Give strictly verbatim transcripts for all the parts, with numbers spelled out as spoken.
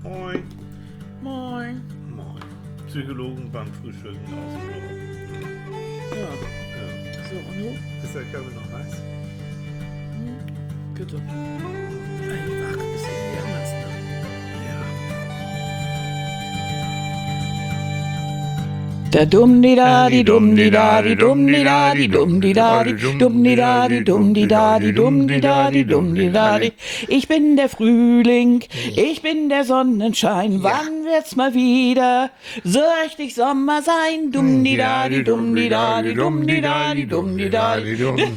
Moin. Moin. Moin. Psychologen beim Frühstücken aus dem Büro. Ja, Ja. so und nun? Ist der Körper noch heiß? Hm? Bitte. Einfach ist irgendwie anders, ne? Der dumm di da di dumm di da di dumm di da di dumm di da di dumm di da di dumm di da di dumm di da di dumm di da di. Ich bin der Frühling, ich bin der Sonnenschein. Wann wird's mal wieder so richtig Sommer sein? Dumm di da di dumm di da di dumm di da di dumm di da di.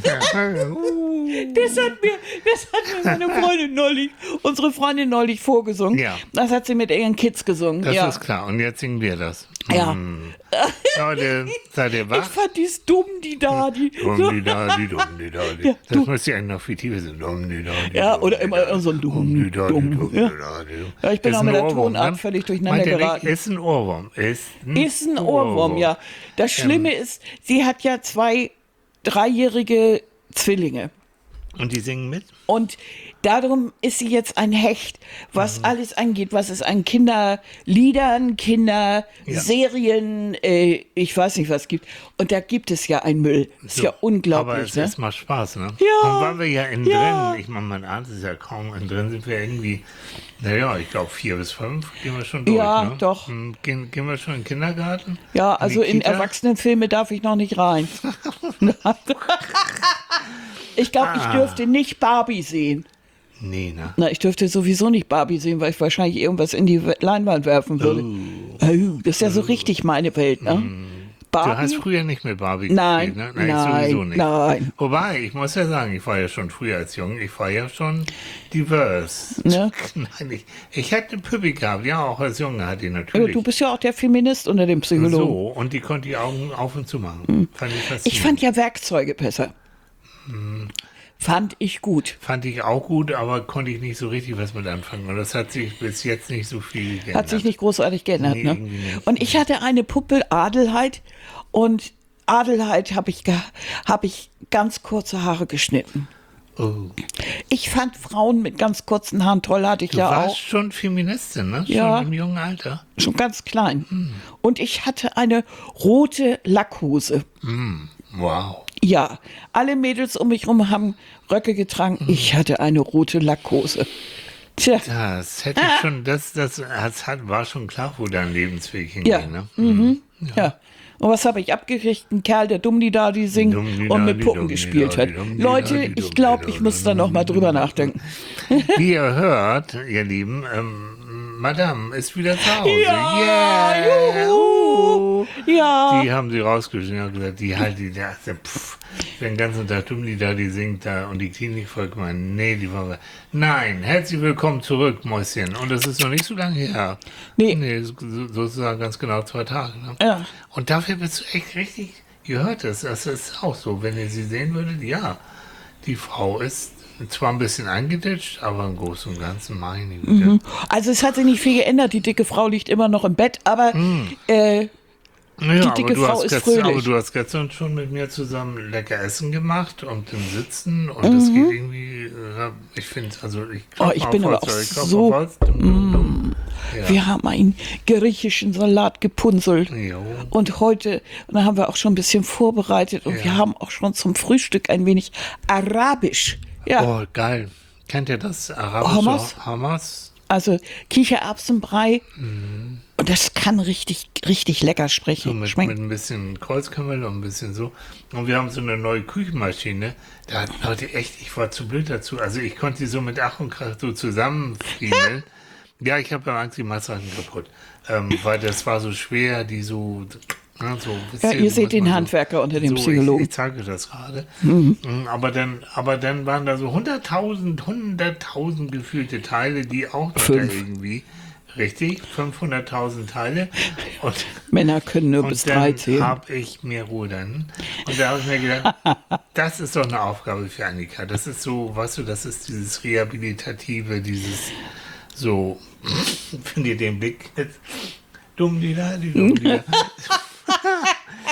Das hat mir, das hat mir meine Freundin neulich, unsere Freundin neulich vorgesungen. Ja. Das hat sie mit ihren Kids gesungen. Das ja. ist klar. Und jetzt singen wir das. Ja. Hm. Leute, seid ihr Ich wach? fand dies dumm, die da, die. Dumm, die da, die dumm, die da, die. Ja, Das du- müsste ja noch viel tiefer sein. Dumm, die da, die Ja, dumm, oder die immer da, so ein dumm, die da, die dumm, dumm, ja. die da, die dumm. Ja, ich bin Ist auch ein mit der Ohrwurm, Tonart ne? völlig durcheinander Meint ihr nicht, geraten. Ist ein Ohrwurm. Ist ein, Ist ein Ohrwurm, ja. Das Schlimme ist, sie hat ja zwei dreijährige Zwillinge. Und die singen mit? Und darum ist sie jetzt ein Hecht, was alles angeht, was es an Kinderliedern, Kinderserien, äh, ich weiß nicht was gibt. Und da gibt es ja einen Müll. Ist ja Aber unglaublich, es, ne? es macht Spaß, ne? Ja. Und weil wir ja innen Ja. drin, ich meine, man ahnt es ja kaum, innen drin sind wir irgendwie, naja, ich glaube vier bis fünf gehen wir schon durch, Ja, ne? doch. Hm, Gehen, gehen wir schon in den Kindergarten? Ja, also die in Kita? Erwachsenenfilme darf ich noch nicht rein. Ich glaube, ich Ah. dürfte nicht Barbie sehen. Nee, ne? Na, ich dürfte sowieso nicht Barbie sehen, weil ich wahrscheinlich irgendwas in die Leinwand werfen würde. Oh, das ist ja so richtig meine Welt, ne? Du hast Barbie? früher nicht mit Barbie Nein, gespielt, ne? nein, sowieso nicht. nein. Wobei, ich muss ja sagen, ich war ja schon früher als Jung, ich war ja schon divers. Ne? Nein, ich, ich hätte Püppi gehabt, ja, auch als Junge hatte ich Ja, natürlich. du bist ja auch der Feminist unter dem Psychologen. so, und die konnte die Augen auf und zu machen. Fand ich faszinierend. Ich fand ja Werkzeuge besser. Fand ich gut. Fand ich auch gut, aber konnte ich nicht so richtig was mit anfangen. Und das hat sich bis jetzt nicht so viel geändert. Hat sich nicht großartig geändert, Nee, ne? irgendwie nicht. Und ich hatte eine Puppe, Adelheid, und Adelheid habe ich, ge- hab ich ganz kurze Haare geschnitten. Oh. Ich fand Frauen mit ganz kurzen Haaren toll, hatte ich Du ja warst auch. schon Feministin, ne? Ja. Schon im jungen Alter. Schon ganz klein. Und ich hatte eine rote Lackhose. Wow. Ja, alle Mädels um mich rum haben Röcke getragen. Ich hatte eine rote Lackhose. Tja, Das hätte ich schon, das, das, das hat, war schon klar, wo dein Lebensweg hinging, ja. ne? Mhm. Ja. Und was habe ich abgekriegt? Ein Kerl, der Dummdi-Dadi singt Dummdi-Dadi, und mit Puppen Dummdi-Dadi, gespielt hat. Dummdi-Dadi, Leute, ich glaube, ich muss da noch mal drüber nachdenken. Wie ihr hört, ihr Lieben, ähm, Madame ist wieder zu Hause. Ja, Yeah. juhu. Ja. Die haben sie rausgeschnitten und gesagt, die halt, die dachte, pff, den ganzen Tag Dummdi da, die singt da und die Klinik folgt mal, nee, die war, nein, herzlich willkommen zurück, Mäuschen. Und das ist noch nicht so lange her. Nee. Nee, so- sozusagen ganz genau zwei Tage. Ne? Ja. Und dafür bist du echt richtig, ihr hört es, das ist auch so, wenn ihr sie sehen würdet, ja, die Frau ist zwar ein bisschen eingeditscht, aber im Großen und Ganzen meine Güte. Also es hat sich nicht viel geändert. Die dicke Frau liegt immer noch im Bett, aber äh, Naja, Die dicke aber du, Frau hast ist gestern, fröhlich. aber du hast gestern schon mit mir zusammen lecker Essen gemacht und im Sitzen und das geht irgendwie, äh, ich finde, also ich Oh, ich bin aber auch so- Ja. wir haben einen griechischen Salat gepunzelt. Jo. Und heute, und da haben wir auch schon ein bisschen vorbereitet und Ja. wir haben auch schon zum Frühstück ein wenig Arabisch. Ja, Oh, geil. Kennt ihr das? Arabische Hummus? Hamas? also Kichererbsenbrei. Und das kann richtig, richtig lecker So sprechen. mit, schmecken. mit ein bisschen Kreuzkümmel und ein bisschen so. Und wir haben so eine neue Küchenmaschine. Da hatten Leute echt, ich war zu blöd dazu. Also ich konnte die so mit Ach und Krach so zusammenfriemeln. Ja, ich habe ja Angst, die Maßsachen kaputt. Ähm, weil das war so schwer, die so... Ne, so wisst Ja, ihr so seht muss den man so- Handwerker unter dem so, Psychologen. Ich, ich zeige das gerade. Mhm. Aber, dann, aber dann waren da so hunderttausend, hunderttausend gefühlte Teile, die auch noch da Fünf. irgendwie... Richtig, fünfhunderttausend Teile. Und Männer können nur und bis drei dann zählen. habe ich mir rudern. Und da habe ich mir gedacht, das ist doch eine Aufgabe für Annika. Das ist so, weißt du, das ist dieses Rehabilitative, dieses so, wenn ihr den Blick jetzt, dumm die da, die dumm die da.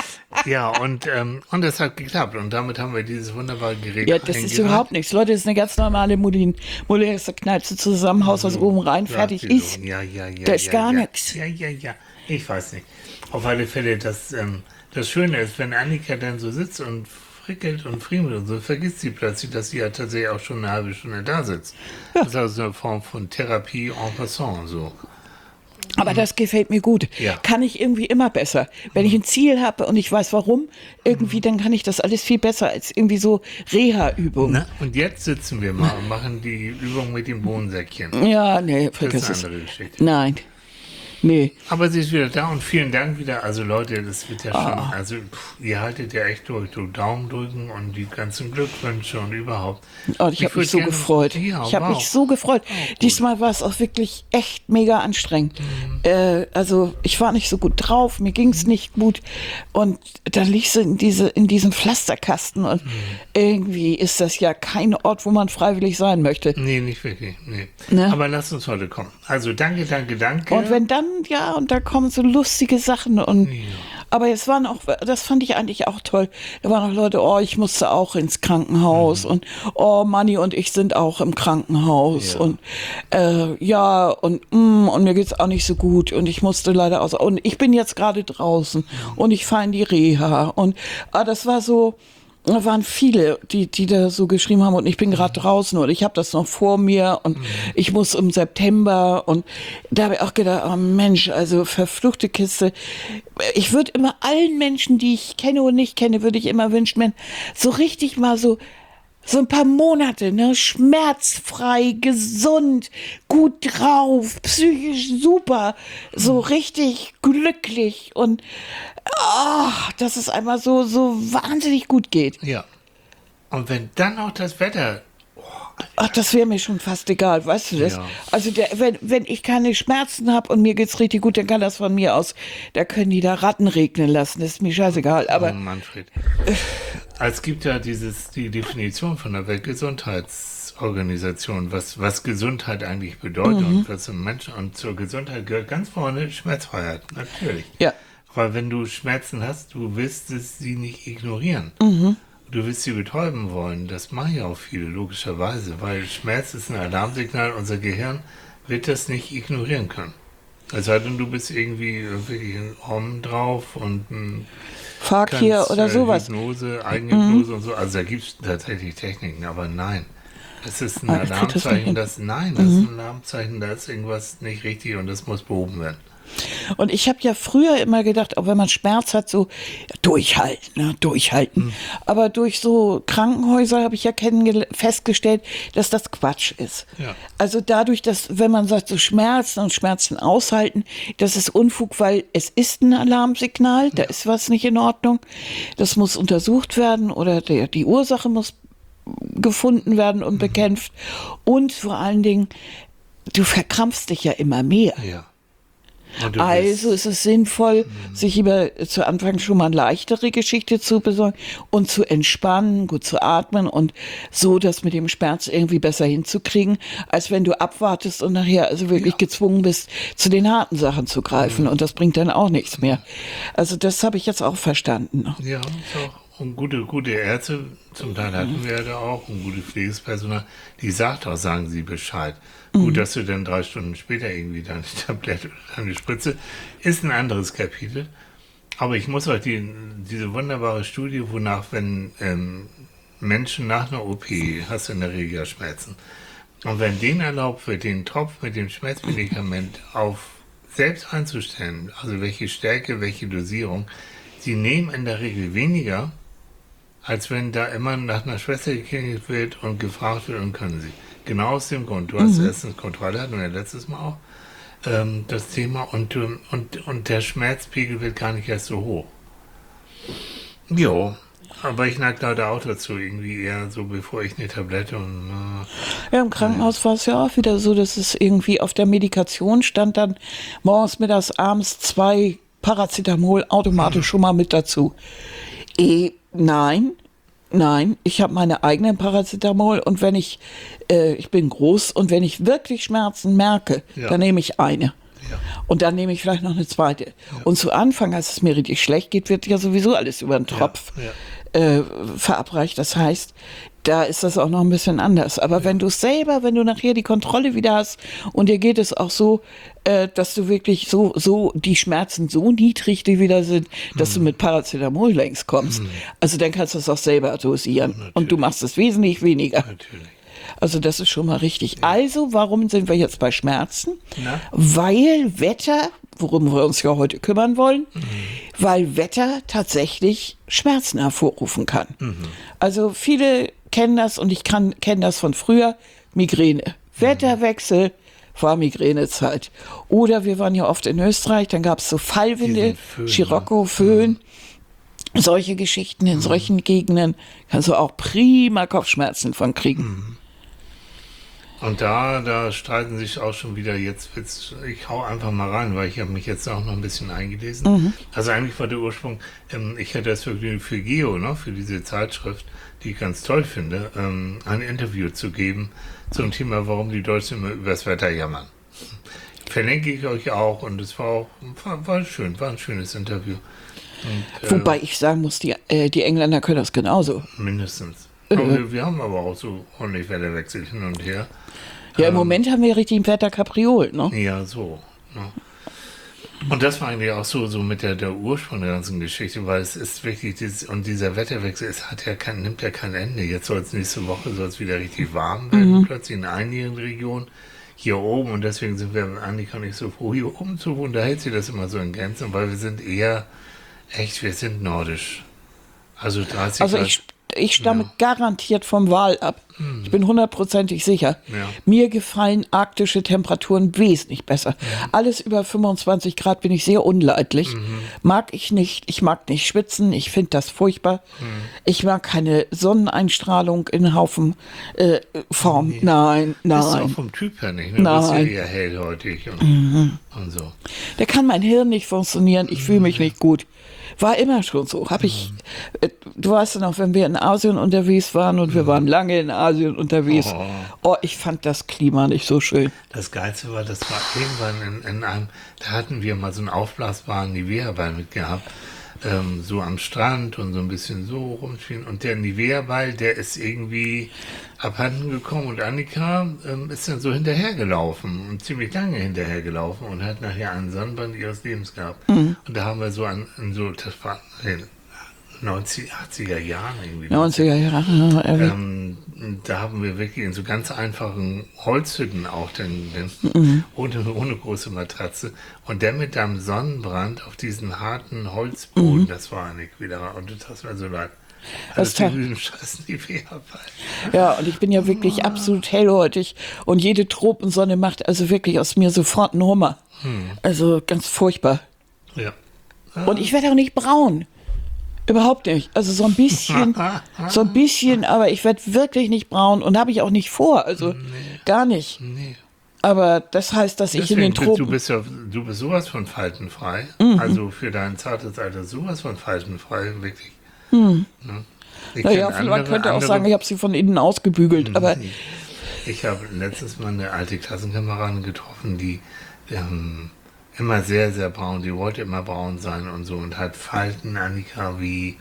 Ja, und, ähm, und das hat geklappt. Und damit haben wir dieses wunderbare Gerät Ja, das ist überhaupt nichts. Leute, das ist eine ganz normale Molin. Molin ist, da knallst du zusammen, haust das oben rein, fertig ist. Ja, ja, ja. Da ist ja, gar ja. nichts. Ja, ja, ja. Ich weiß nicht. Auf alle Fälle, das, ähm, das Schöne ist, wenn Annika dann so sitzt und frickelt und friemelt und so, vergisst sie plötzlich, dass sie ja tatsächlich auch schon eine halbe Stunde da sitzt. Das ist also eine Form von Therapie en passant, so. Aber das gefällt mir gut. Ja. Kann ich irgendwie immer besser. Wenn ich ein Ziel habe und ich weiß warum, irgendwie, dann kann ich das alles viel besser als irgendwie so Reha-Übungen. Na, und jetzt sitzen wir mal und machen die Übung mit dem Bohnensäckchen. Ja, nee, Das vergiss ist eine es. andere Geschichte. Nein. Nee. Aber sie ist wieder da und vielen Dank wieder. Also Leute, das wird ja schon, also pff, ihr haltet ja echt durch. Du Daumen drücken und die ganzen Glückwünsche und überhaupt. Oh, ich habe würd mich so gerne- gefreut. Ja, ich habe wow. mich so gefreut. Diesmal war es auch wirklich echt mega anstrengend. Äh, also ich war nicht so gut drauf, mir ging es nicht gut. Und dann liegst du in, diese, in diesem Pflasterkasten und irgendwie ist das ja kein Ort, wo man freiwillig sein möchte. Nee, nicht wirklich. Nee. Ne? Aber lasst uns heute kommen. Also danke, danke, danke. Und wenn dann, ja, und da kommen so lustige Sachen und aber es waren auch, das fand ich eigentlich auch toll. Da waren auch Leute, oh, ich musste auch ins Krankenhaus und oh, Manni und ich sind auch im Krankenhaus Ja. und äh, ja und mm, und mir geht's auch nicht so gut und ich musste leider aus und ich bin jetzt gerade draußen und ich fahre in die Reha und ah, das war so. Da waren viele, die, die da so geschrieben haben und ich bin gerade draußen und ich habe das noch vor mir und ich muss im September und da habe ich auch gedacht, oh Mensch, also verfluchte Kiste. Ich würde immer allen Menschen, die ich kenne und nicht kenne, würde ich immer wünschen, wenn so richtig mal so so ein paar Monate, ne, schmerzfrei, gesund, gut drauf, psychisch super, so richtig glücklich und ach, dass es einmal so, so wahnsinnig gut geht. Ja. Und wenn dann auch das Wetter. Ach, das wäre mir schon fast egal, weißt du das? Ja. Also der, wenn, wenn ich keine Schmerzen habe und mir geht's richtig gut, dann kann das von mir aus, da können die da Ratten regnen lassen, das ist mir scheißegal, aber Oh, Manfred. Es gibt ja dieses, die Definition von der Weltgesundheitsorganisation, was, was Gesundheit eigentlich bedeutet und was ein Mensch, und zur Gesundheit gehört ganz vorne Schmerzfreiheit, natürlich. ja. Weil wenn du Schmerzen hast, du willst es sie nicht ignorieren. Du willst sie betäuben wollen. Das machen ja auch viele, logischerweise, weil Schmerz ist ein Alarmsignal. Unser Gehirn wird das nicht ignorieren können. Es sei denn, du bist irgendwie wirklich ein Hom drauf und ein Fark hier kannst, oder äh, sowas. Hypnose, Eigenhypnose und so. Also da gibt es tatsächlich Techniken, aber nein. Es ist ein Ah, ich krieg das nicht Alarmzeichen, hin. dass, nein, das ist ein Alarmzeichen, da ist irgendwas nicht richtig und das muss behoben werden. Und ich habe ja früher immer gedacht, auch wenn man Schmerz hat, so ja, durchhalten, ne, durchhalten. Mhm. Aber durch so Krankenhäuser habe ich ja kennengel- festgestellt, dass das Quatsch ist. Ja. Also dadurch, dass, wenn man sagt, so Schmerzen und Schmerzen aushalten, das ist Unfug, weil es ist ein Alarmsignal, da ist was nicht in Ordnung. Das muss untersucht werden oder der, die Ursache muss gefunden werden und bekämpft. Und vor allen Dingen, du verkrampfst dich ja immer mehr. Ja. Und du Also bist- ist es sinnvoll, sich über zu Anfang schon mal eine leichtere Geschichte zu besorgen und zu entspannen, gut zu atmen und so das mit dem Schmerz irgendwie besser hinzukriegen, als wenn du abwartest und nachher also wirklich gezwungen bist, zu den harten Sachen zu greifen und das bringt dann auch nichts mehr. Also das habe ich jetzt auch verstanden. Ja, ist auch. Und gute, gute Ärzte, zum Teil hatten wir ja da auch, und gute Pflegespersonal, die sagt auch, sagen sie Bescheid. Gut, dass du dann drei Stunden später irgendwie deine Tablette oder deine Spritze, ist ein anderes Kapitel. Aber ich muss euch die, diese wunderbare Studie, wonach, wenn ähm, Menschen nach einer O P, hast du in der Regel ja Schmerzen, und wenn denen erlaubt wird, den Tropf mit dem Schmerzmedikament auf selbst einzustellen, also welche Stärke, welche Dosierung, sie nehmen in der Regel weniger, als wenn da immer nach einer Schwester geklingelt wird und gefragt wird, und können sie. Genau aus dem Grund. Du hast erstens Kontrolle, hatten wir letztes Mal auch, ähm, das Thema, und, du- und, und der Schmerzpegel wird gar nicht erst so hoch. Jo, aber ich neige leider auch dazu, irgendwie eher so, bevor ich eine Tablette und äh, Ja, im Krankenhaus war es ja auch wieder so, dass es irgendwie auf der Medikation stand dann morgens, mittags, abends zwei Paracetamol automatisch schon mal mit dazu. Eh, nein, nein, ich habe meine eigenen Paracetamol und wenn ich, äh, ich bin groß und wenn ich wirklich Schmerzen merke, Ja. dann nehme ich eine. ja. Und dann nehme ich vielleicht noch eine zweite. Ja. Und zu Anfang, als es mir richtig schlecht geht, wird ja sowieso alles über den Tropf ja, ja. Äh, verabreicht. Das heißt, da ist das auch noch ein bisschen anders. Aber ja. wenn du selber, wenn du nachher die Kontrolle wieder hast und dir geht es auch so, äh, dass du wirklich so, so die Schmerzen so niedrig die wieder sind, dass mhm. du mit Paracetamol längst kommst. Mhm. Also dann kannst du es auch selber dosieren. Ja, und du machst es wesentlich weniger. Natürlich. Also das ist schon mal richtig. Ja. Also warum sind wir jetzt bei Schmerzen? Na? Weil Wetter, worum wir uns ja heute kümmern wollen, mhm. weil Wetter tatsächlich Schmerzen hervorrufen kann. Mhm. Also viele kennen das und ich kenne das von früher, Migräne. Mhm. Wetterwechsel war Migränezeit. Oder wir waren ja oft in Österreich, dann gab es so Fallwinde, Scirocco, Föhn. Mhm. Solche Geschichten in mhm. solchen Gegenden kannst du auch prima Kopfschmerzen von kriegen. Mhm. Und da, da streiten sich auch schon wieder, jetzt wird's, ich hau einfach mal rein, weil ich habe mich jetzt auch noch ein bisschen eingelesen. Mhm. Also eigentlich war der Ursprung, ähm, ich hätte das Vergnügen für Geo, ne, für diese Zeitschrift, die ich ganz toll finde, ähm, ein Interview zu geben zum Thema, warum die Deutschen immer übers Wetter jammern. Verlinke ich euch auch und es war auch, war, war schön, war ein schönes Interview. Und, äh, Wobei ich sagen muss, die, äh, die Engländer können das genauso. Mindestens. Aber wir, wir haben aber auch so ordentlich Wetterwechsel hin und her. Ja, im ähm, Moment haben wir richtig ein Wetter-Kapriol, ne? Ja, so. Ne? Und das war eigentlich auch so, so mit der, der Ursprung der ganzen Geschichte, weil es ist wirklich, dieses, und dieser Wetterwechsel, es hat ja kein, nimmt ja kein Ende. Jetzt soll es nächste Woche soll es wieder richtig warm werden, mhm. plötzlich in einigen Regionen hier oben. Und deswegen sind wir, Annika und ich, so froh, hier oben zu wohnen. Da hält sich das immer so in Grenzen, weil wir sind eher, echt, wir sind nordisch. Also dreißig Also ich Ich stamme ja. garantiert vom Wal ab. Mhm. Ich bin hundertprozentig sicher. Ja. Mir gefallen arktische Temperaturen wesentlich besser. Ja. Alles über fünfundzwanzig Grad bin ich sehr unleidlich. Mhm. Mag ich nicht. Ich mag nicht schwitzen. Ich finde das furchtbar. Mhm. Ich mag keine Sonneneinstrahlung in Haufen äh, Form. Nee. Nein, nein. Das ist auch vom Typ her nicht. Ne? Du bist ja eher hellhäutig und, mhm. und so. Da kann mein Hirn nicht funktionieren. Ich fühle mich nicht gut. War immer schon so. Hab ich, äh, du weißt ja noch, wenn wir in Asien unterwegs waren und wir waren lange in Asien unterwegs, oh, oh ich fand das Klima nicht so schön. Das Geilste war, das war irgendwann in, in einem, da hatten wir mal so einen aufblasbaren Nivea-Ball mitgehabt, ähm, so am Strand und so ein bisschen so rumspielen. Und der Nivea-Ball, der ist irgendwie abhanden gekommen und Annika ähm, ist dann so hinterhergelaufen und ziemlich lange hinterhergelaufen und hat nachher einen Sonnenbrand ihres Lebens gehabt. Mhm. Und da haben wir so an, an so, das war in neunzig, achtziger Jahren irgendwie. neunziger Jahre. Ähm, da haben wir wirklich in so ganz einfachen Holzhütten auch, den, den, mhm. ohne, ohne große Matratze. Und der mit einem Sonnenbrand auf diesen harten Holzboden, mhm. das war nicht wieder, und das tat mir so leid. Das also ist scheiß Ja, und ich bin ja wirklich oh. absolut hellhäutig und jede Tropensonne macht also wirklich aus mir sofort einen Hummer. Hm. Also ganz furchtbar. Ja. Und ich werde auch nicht braun. Überhaupt nicht. Also so ein bisschen, so ein bisschen, aber ich werde wirklich nicht braun und habe ich auch nicht vor. Also nee. gar nicht. Nee. Aber das heißt, dass Deswegen, ich in den Tropen... Du bist ja, du bist sowas von faltenfrei. Mhm. Also für dein zartes Alter sowas von faltenfrei, wirklich. Hm. Ne? Naja, andere, man könnte auch andere, sagen, ich habe sie von innen ausgebügelt, mhm. aber... Ich habe letztens mal eine alte Klassenkameradin getroffen, die ähm, immer sehr, sehr braun, die wollte immer braun sein und so und hat Falten, Annika, wie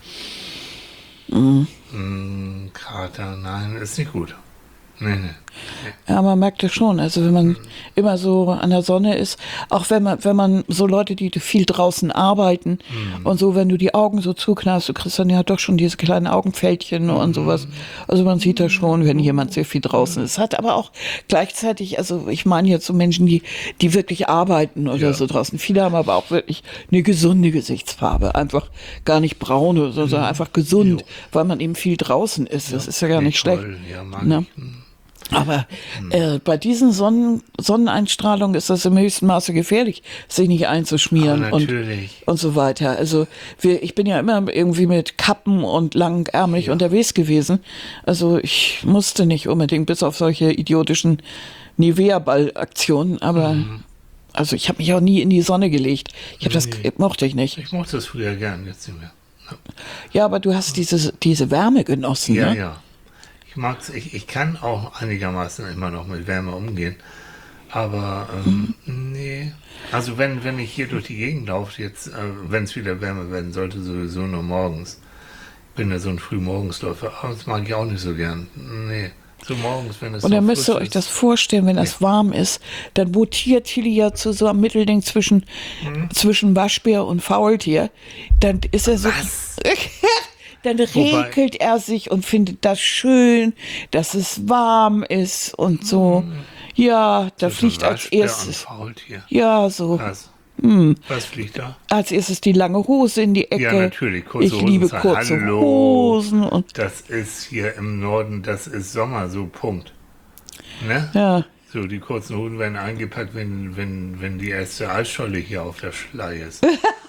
mhm. mh, Krater. Nein, ist nicht gut. Nee, nee. Ja, man merkt es schon. Also wenn man mhm. immer so an der Sonne ist, auch wenn man, wenn man so Leute, die viel draußen arbeiten mhm. und so, wenn du die Augen so zuknallst, du kriegst dann ja doch schon diese kleinen Augenfältchen mhm. und sowas. Also man sieht das schon, wenn jemand sehr viel draußen ist. Hat aber auch gleichzeitig, also ich meine jetzt so Menschen, die, die wirklich arbeiten oder ja. so draußen. Viele haben aber auch wirklich eine gesunde Gesichtsfarbe. Einfach gar nicht braun oder so, sondern mhm. einfach gesund, jo. weil man eben viel draußen ist. Das ja. ist ja gar nicht schlecht. Toll. Ja, mag ne? ich. Aber äh, bei diesen Sonnen Sonneneinstrahlungen ist das im höchsten Maße gefährlich, sich nicht einzuschmieren und, und so weiter. Also wir, ich bin ja immer irgendwie mit Kappen und langärmlich ja. unterwegs gewesen. Also ich musste nicht unbedingt, bis auf solche idiotischen Nivea-Ball-Aktionen, aber mhm. also ich habe mich auch nie in die Sonne gelegt. Ich habe nee. das mochte ich nicht. Ich mochte das früher gern, jetzt nicht mehr. Ja, ja aber du hast diese, diese Wärme genossen, ja, ne? Ja. Ich mag's, ich, ich kann auch einigermaßen immer noch mit Wärme umgehen. Aber ähm, nee. Also wenn, wenn ich hier durch die Gegend laufe, jetzt, äh, wenn es wieder wärmer werden sollte, sowieso nur morgens. Ich bin ja so ein Frühmorgensläufer, aber das mag ich auch nicht so gern. Nee. So morgens, wenn es Und so dann müsst ihr frisch euch ist. das vorstellen, wenn das warm ist, dann mutiert Tilly ja zu so einem Mittelding zwischen, zwischen Waschbär und Faultier. Dann ist er so. Was? Dann Wobei- regelt er sich und findet das schön, dass es warm ist und so. Ja, da So fliegt ein als Waschbär und erstes. Faultier. Ja, so. Was? Was fliegt da? Als erstes die lange Hose in die Ecke. Ja, natürlich, kurze ich Hosen liebe sein. kurze Hallo. Hosen und Das ist hier im Norden, das ist Sommer, so Punkt. Ne? ja. So, die kurzen Hosen werden eingepackt, wenn, wenn, wenn die erste Eisscholle hier auf der Schlei ist.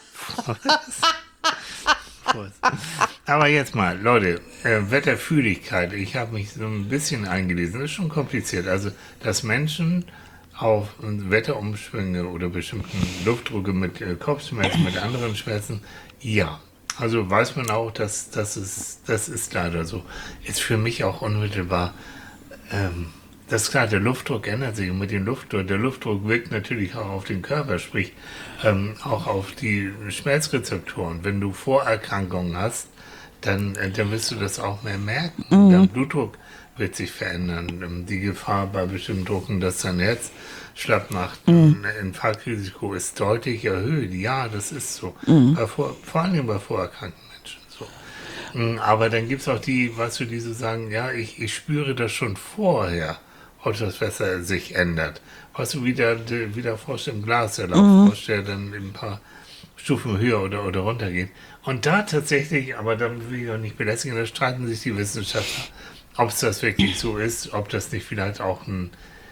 Aber jetzt mal, Leute, äh, Wetterfühligkeit. Ich habe mich so ein bisschen eingelesen. Das ist schon kompliziert. Also, dass Menschen auf Wetterumschwünge oder bestimmten Luftdrucke mit äh, Kopfschmerzen, mit anderen Schmerzen, ja. Also weiß man auch, dass das ist, das ist leider so. Ist für mich auch unmittelbar. Ähm, das ist klar, der Luftdruck ändert sich und mit dem Luftdruck, der Luftdruck wirkt natürlich auch auf den Körper, sprich ähm, auch auf die Schmerzrezeptoren. Wenn du Vorerkrankungen hast, dann, äh, dann wirst du das auch mehr merken. Mhm. Der Blutdruck wird sich verändern. Ähm, die Gefahr bei bestimmten Drucken, dass dein Herz schlapp macht, Mhm. ein Infarktrisiko ist deutlich erhöht. Ja, das ist so. Mhm. Bei vor, vor allem bei vorerkrankten Menschen. So. Mm, Aber dann gibt es auch die, weißt du, die so sagen, ja, ich, ich spüre das schon vorher, ob das Wasser sich ändert. Weißt du, wie der, der, wie der Frosch im Glas, der Lauffrosch, der dann ein paar Stufen höher oder, oder runter geht. Und da tatsächlich, aber da will ich auch nicht belästigen, da streiten sich die Wissenschaftler, ob es das wirklich so ist, ob das nicht vielleicht auch ein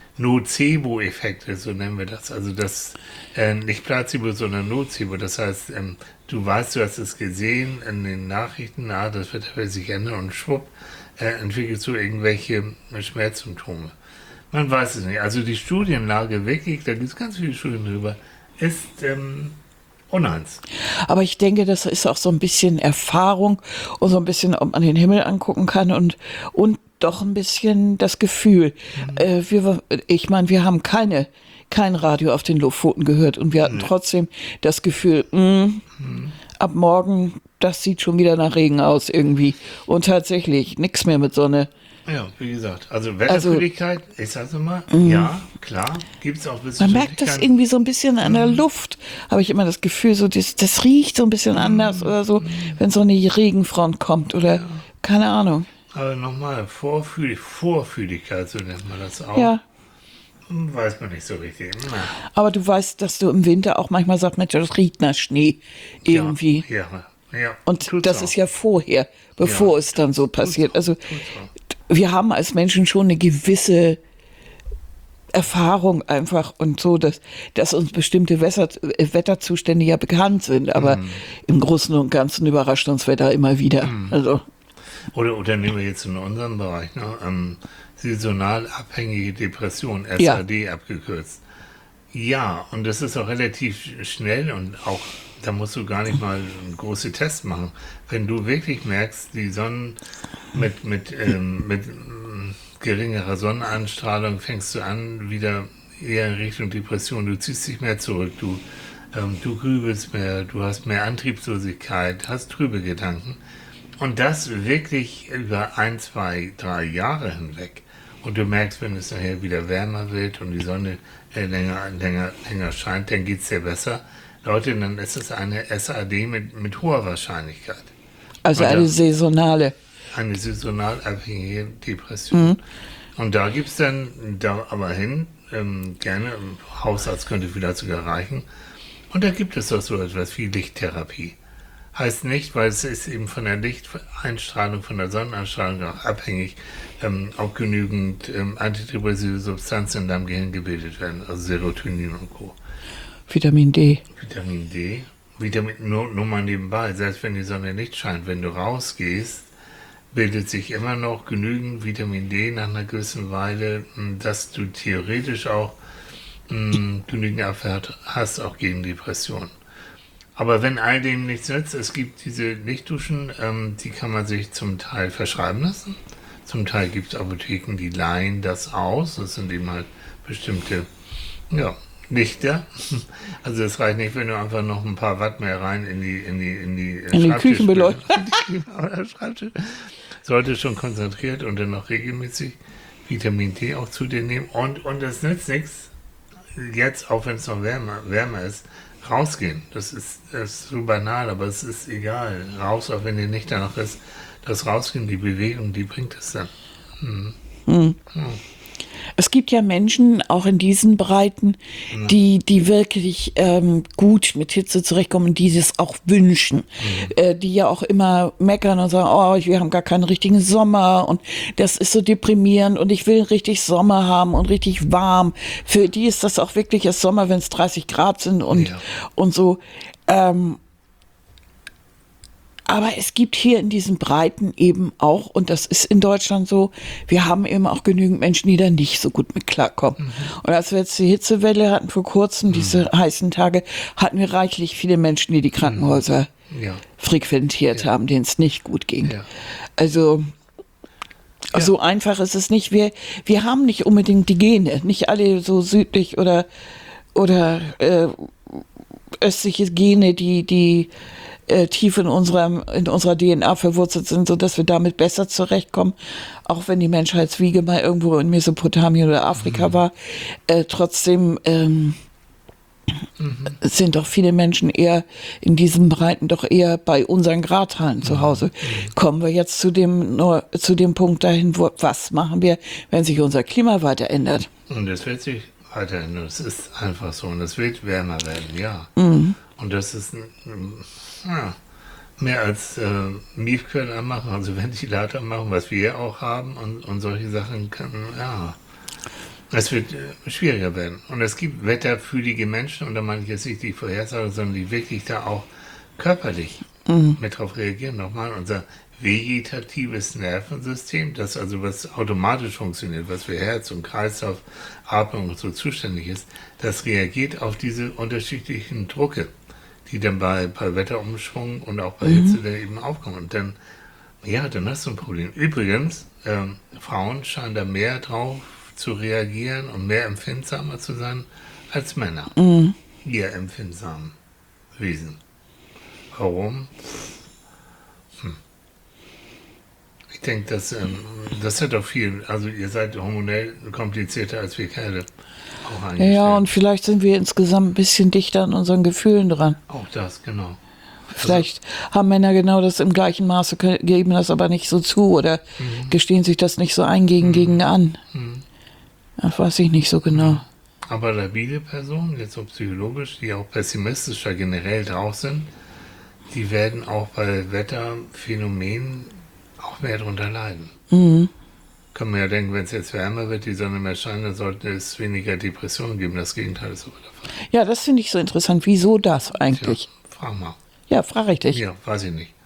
Nocebo-Effekt ist, so nennen wir das. Also das, äh, nicht Placebo, sondern Nocebo. Das heißt, ähm, du weißt, du hast es gesehen in den Nachrichten, ah, das wird sich ändern und schwupp, äh, entwickelst du irgendwelche Schmerzsymptome. Man weiß es nicht. Also die Studienlage wirklich, da gibt es ganz viele Studien drüber, ist ähm, uneins. Aber ich denke, das ist auch so ein bisschen Erfahrung und so ein bisschen, ob man den Himmel angucken kann und, und doch ein bisschen das Gefühl. Mhm. Äh, wir, ich meine, wir haben keine, kein Radio auf den Luftpfoten gehört und wir hatten mhm. trotzdem das Gefühl, mh, mhm. ab morgen, das sieht schon wieder nach Regen aus irgendwie. Und tatsächlich, nichts mehr mit Sonne. Ja, wie gesagt, also Wetterfühligkeit, also, ich sag's mal, mm. ja, klar, gibt es auch Man merkt das irgendwie so ein bisschen an der mm. Luft, habe ich immer das Gefühl, so das, das riecht so ein bisschen mm. anders oder so, wenn so eine Regenfront kommt oder ja. keine Ahnung. Aber nochmal, Vorfühlig, Vorfühligkeit, so nennt man das auch. Ja. Weiß man nicht so richtig. Na. Aber du weißt, dass du im Winter auch manchmal sagst, Mensch, das riecht nach Schnee irgendwie. Ja, ja, ja. Und Tut's das auch. ist ja vorher, bevor ja. es dann so passiert. Tut's Also wir haben als Menschen schon eine gewisse Erfahrung einfach und so, dass, dass uns bestimmte Wetter, Wetterzustände ja bekannt sind. Aber mm. im Großen und Ganzen überrascht uns Wetter immer wieder. Mm. Also. Oder, oder nehmen wir jetzt in unserem Bereich, ne, ähm, saisonal abhängige Depression, S A D ja. abgekürzt. Ja, und das ist auch relativ schnell und auch, da musst du gar nicht mal einen großen Test machen. Wenn du wirklich merkst, die Sonnen mit, mit, ähm, mit ähm, geringerer Sonnenanstrahlung fängst du an, wieder eher in Richtung Depression. Du ziehst dich mehr zurück, du, ähm, du grübelst mehr, du hast mehr Antriebslosigkeit, hast trübe Gedanken. Und das wirklich über ein, zwei, drei Jahre hinweg. Und du merkst, wenn es nachher wieder wärmer wird und die Sonne äh, länger, länger, länger scheint, dann geht es dir besser. Leute, dann ist es eine S A D mit, mit hoher Wahrscheinlichkeit. Also eine saisonale. Eine saisonal abhängige Depression. Mhm. Und da gibt es dann, da aber hin, ähm, gerne, Hausarzt könnte vielleicht sogar reichen. Und da gibt es doch so etwas wie Lichttherapie. Heißt nicht, weil es ist eben von der Lichteinstrahlung, von der Sonneneinstrahlung auch abhängig, ähm, auch genügend ähm, antidepressive Substanzen in deinem Gehirn gebildet werden, also Serotonin und Co. Vitamin D. Vitamin D. Vitamin, nur, nur mal nebenbei, selbst wenn die Sonne nicht scheint, wenn du rausgehst, bildet sich immer noch genügend Vitamin D nach einer gewissen Weile, dass du theoretisch auch mh, genügend Abwehr hast, auch gegen Depressionen. Aber wenn all dem nichts nützt, es gibt diese Lichtduschen, ähm, die kann man sich zum Teil verschreiben lassen. Zum Teil gibt es Apotheken, die leihen das aus. Das sind eben halt bestimmte Ja, Lichter. Also es reicht nicht, wenn du einfach noch ein paar Watt mehr rein in die in die in die, In die Küchenbeleuchtung. Schreibtisch. Sollte schon konzentriert und dann noch regelmäßig Vitamin D auch zu dir nehmen. Und und es nützt nichts, jetzt, auch wenn es noch wärmer, wärmer ist, rausgehen. Das ist, das ist so banal, aber es ist egal. Raus, auch wenn dir nicht danach ist, das Rausgehen, die Bewegung, die bringt es dann. Hm. Hm. Hm. Es gibt ja Menschen, auch in diesen Breiten, die, die wirklich ähm, gut mit Hitze zurechtkommen, die das auch wünschen. Mhm. Äh, die ja auch immer meckern und sagen, oh, wir haben gar keinen richtigen Sommer und das ist so deprimierend und ich will richtig Sommer haben und richtig warm. Für die ist das auch wirklich erst Sommer, wenn es dreißig Grad sind und, Ja. und so. Ähm, Aber es gibt hier in diesen Breiten eben auch, und das ist in Deutschland so, wir haben eben auch genügend Menschen, die da nicht so gut mit klarkommen. Mhm. Und als wir jetzt die Hitzewelle hatten vor kurzem, mhm. diese heißen Tage, hatten wir reichlich viele Menschen, die die Krankenhäuser ja. frequentiert ja. haben, denen es nicht gut ging. Ja. Also ja. so einfach ist es nicht. Wir, wir haben nicht unbedingt die Gene, nicht alle so südlich oder, oder äh, östliche Gene, die, die tief in unserer, in unserer D N A verwurzelt sind, sodass wir damit besser zurechtkommen, auch wenn die Menschheitswiege mal irgendwo in Mesopotamien oder Afrika mhm. war. Äh, trotzdem ähm, mhm. sind doch viele Menschen eher in diesen Breiten doch eher bei unseren Gradzahlen mhm. zu Hause. Mhm. Kommen wir jetzt zu dem, nur, zu dem Punkt dahin, wo, was machen wir, wenn sich unser Klima weiter ändert? Und es wird sich weiter ändern. Es ist einfach so. Und es wird wärmer werden, ja. Mhm. Und das ist ja, mehr als äh, Miefkörner machen, also Ventilator machen, was wir ja auch haben und, und solche Sachen können, ja, es wird äh, schwieriger werden. Und es gibt wetterfühlige Menschen, und da meine ich jetzt nicht die Vorhersage, sondern die wirklich da auch körperlich mhm. mit drauf reagieren. Nochmal, unser vegetatives Nervensystem, das also was automatisch funktioniert, was für Herz und Kreislauf, Atmung und so zuständig ist, das reagiert auf diese unterschiedlichen Drucke, die dann bei, bei Wetterumschwung und auch bei mhm. Hitze dann eben aufkommen. Und dann, ja, dann hast du ein Problem. Übrigens, ähm, Frauen scheinen da mehr drauf zu reagieren und mehr empfindsamer zu sein als Männer. Mhm. Ihr empfindsamen Wesen. Warum? Hm. Ich denke, das, ähm, das hat auch viel, also ihr seid hormonell komplizierter als wir Kerle. Ja, und vielleicht sind wir insgesamt ein bisschen dichter an unseren Gefühlen dran. Auch das, genau. Vielleicht also, haben Männer genau das im gleichen Maße, geben das aber nicht so zu oder mhm. gestehen sich das nicht so ein gegen mhm. gegen an. Mhm. Das weiß ich nicht so genau. Aber labile Personen, jetzt so psychologisch, die auch pessimistischer generell drauf sind, die werden auch bei Wetterphänomenen auch mehr darunter leiden. Mhm. Kann man ja denken, wenn es jetzt wärmer wird, die Sonne mehr scheint, dann sollte es weniger Depressionen geben. Das Gegenteil ist aber der Fall. Ja, das finde ich so interessant. Wieso das eigentlich? Tja, frag mal. Ja, frage ich dich. Ja, weiß ich nicht.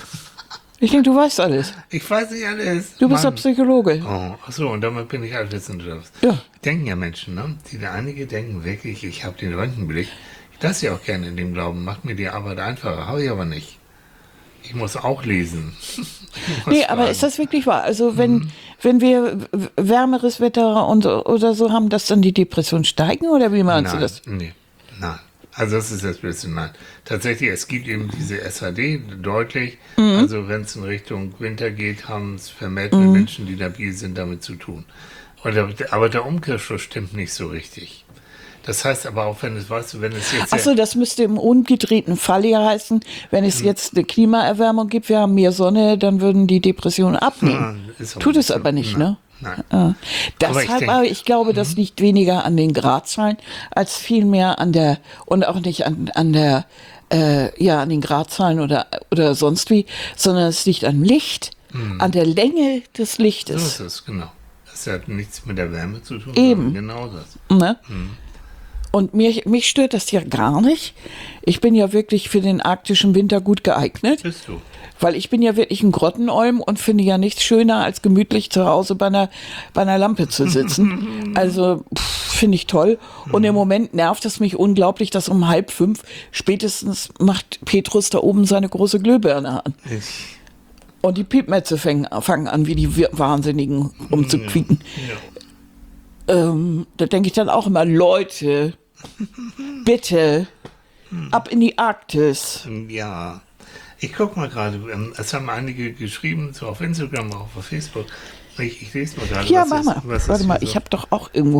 Ich denke, du weißt alles. Ich weiß nicht alles. Du bist ja Psychologe. Oh, achso, und damit bin ich allwissend oder was? Ja. Denken ja Menschen, ne? Die einige denken wirklich, ich habe den Röntgenblick. Ich lasse ja auch gerne in dem Glauben, macht mir die Arbeit einfacher. Habe ich aber nicht. Ich muss auch lesen. Nee, fragen. Aber ist das wirklich wahr? Also wenn, mhm. wenn wir wärmeres Wetter und oder so haben, dass dann die Depressionen steigen oder wie meinst nein, du das? Nee, nein. Also das ist das bisschen nein. Tatsächlich, es gibt eben diese S H D deutlich. Mhm. Also wenn es in Richtung Winter geht, haben es vermehrt mit mhm. Menschen, die labil sind, damit zu tun. Der, aber der Umkehrschluss stimmt nicht so richtig. Das heißt aber auch, wenn es, weißt du, wenn es jetzt... Achso, das müsste im umgedrehten Fall ja heißen, wenn es hm. jetzt eine Klimaerwärmung gibt, wir haben mehr Sonne, dann würden die Depressionen abnehmen. Ja, Tut es so. Aber nicht, nein, ne? Nein. Ah. Deshalb, aber ich, denk, aber ich glaube, das hm. liegt weniger an den Gradzahlen, als vielmehr an der, und auch nicht an, an der, äh, ja, an den Gradzahlen oder, oder sonst wie, sondern es liegt am Licht, hm. an der Länge des Lichtes. So ist es, genau. Das hat nichts mit der Wärme zu tun. Eben. Genau das. Ne? Hm. Und mich, mich stört das ja gar nicht. Ich bin ja wirklich für den arktischen Winter gut geeignet. Bist du? Weil ich bin ja wirklich ein Grottenolm und finde ja nichts schöner, als gemütlich zu Hause bei einer, bei einer Lampe zu sitzen. Also finde ich toll. Und im Moment nervt es mich unglaublich, dass um halb fünf spätestens macht Petrus da oben seine große Glühbirne an. Ich. Und die Piepmetze fangen, fangen an, wie die Wahnsinnigen rumzuquieken. Ja. Ja. ähm, da denke ich dann auch immer, Leute, bitte, ab in die Arktis. Ja, ich gucke mal gerade, ähm, es haben einige geschrieben, so auf Instagram, auch auf Facebook. Ich, ich lese mal gerade, Ja, was mach ist, mal, was warte ist mal, hier ich so. habe doch auch irgendwo.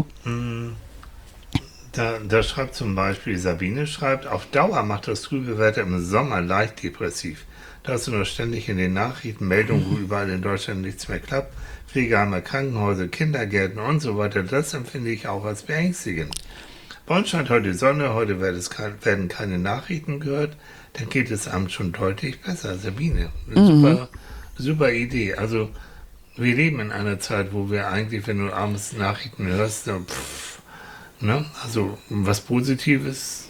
Da, da schreibt zum Beispiel Sabine, schreibt, auf Dauer macht das trübe Wetter im Sommer leicht depressiv. Da hast du nur ständig in den Nachrichten Meldungen, wo überall in Deutschland nichts mehr klappt. Pflegeheime, Krankenhäuser, Kindergärten und so weiter. Das empfinde ich auch als beängstigend. Bei uns scheint heute Sonne, heute werden, es kein, werden keine Nachrichten gehört. Dann geht es einem schon deutlich besser. Sabine, super, super Idee. Also wir leben in einer Zeit, wo wir eigentlich, wenn du abends Nachrichten hörst, so, pff, ne? Also was Positives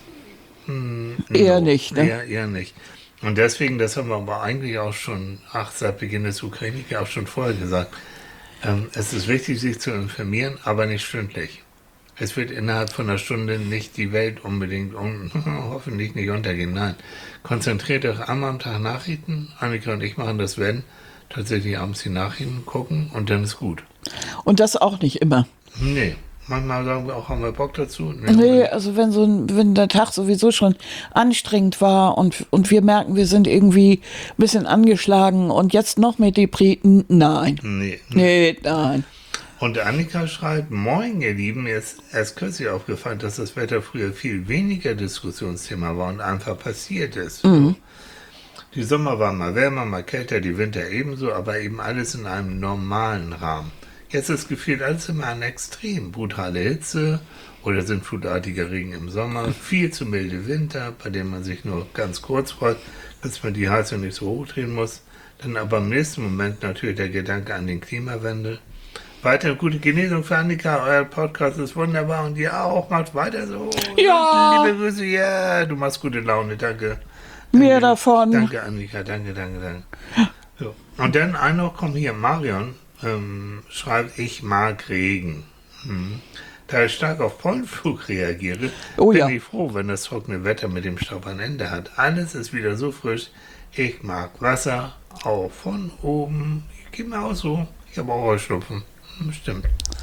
hm, Eher no. nicht, ne? Eher, eher nicht. Und deswegen, das haben wir aber eigentlich auch schon, ach, seit Beginn des Ukraine-Kriegs auch schon vorher gesagt, ähm, es ist wichtig, sich zu informieren, aber nicht stündlich. Es wird innerhalb von einer Stunde nicht die Welt unbedingt, un hoffentlich nicht untergehen. Nein, konzentriert euch einmal am Tag Nachrichten. Annika und ich machen das, wenn tatsächlich abends die Nachrichten gucken und dann ist gut. Und das auch nicht immer. Nee, manchmal sagen wir auch, haben wir Bock dazu. Nee, Nee, also wenn so ein, wenn der Tag sowieso schon anstrengend war und, und wir merken, wir sind irgendwie ein bisschen angeschlagen und jetzt noch mit Depri, nein. nee. Nee, nein. Und Annika schreibt, moin ihr Lieben, mir ist erst kürzlich aufgefallen, dass das Wetter früher viel weniger Diskussionsthema war und einfach passiert ist. Mhm. Die Sommer waren mal wärmer, mal kälter, die Winter ebenso, aber eben alles in einem normalen Rahmen. Jetzt ist gefühlt alles immer ein Extrem. Brutale Hitze oder sintflutartiger Regen im Sommer, viel zu milde Winter, bei denen man sich nur ganz kurz freut, dass man die Heizung nicht so hochdrehen muss. Dann aber im nächsten Moment natürlich der Gedanke an den Klimawandel. Weiter gute Genesung für Annika, euer Podcast ist wunderbar und ihr auch, macht weiter so. Ja. Liebe Grüße, ja, du machst gute Laune, danke. Mehr danke, davon. Danke Annika, danke, danke, danke. So. Und dann ein noch, komm hier, Marion ähm, schreibt, ich mag Regen. Hm. Da ich stark auf Pollenflug reagiere, oh, bin ja. ich froh, wenn das trockene Wetter mit dem Staub ein Ende hat. Alles ist wieder so frisch. Ich mag Wasser, auch von oben. Ich gebe mir auch so. Ich habe auch Heuschnupfen. Stimmt.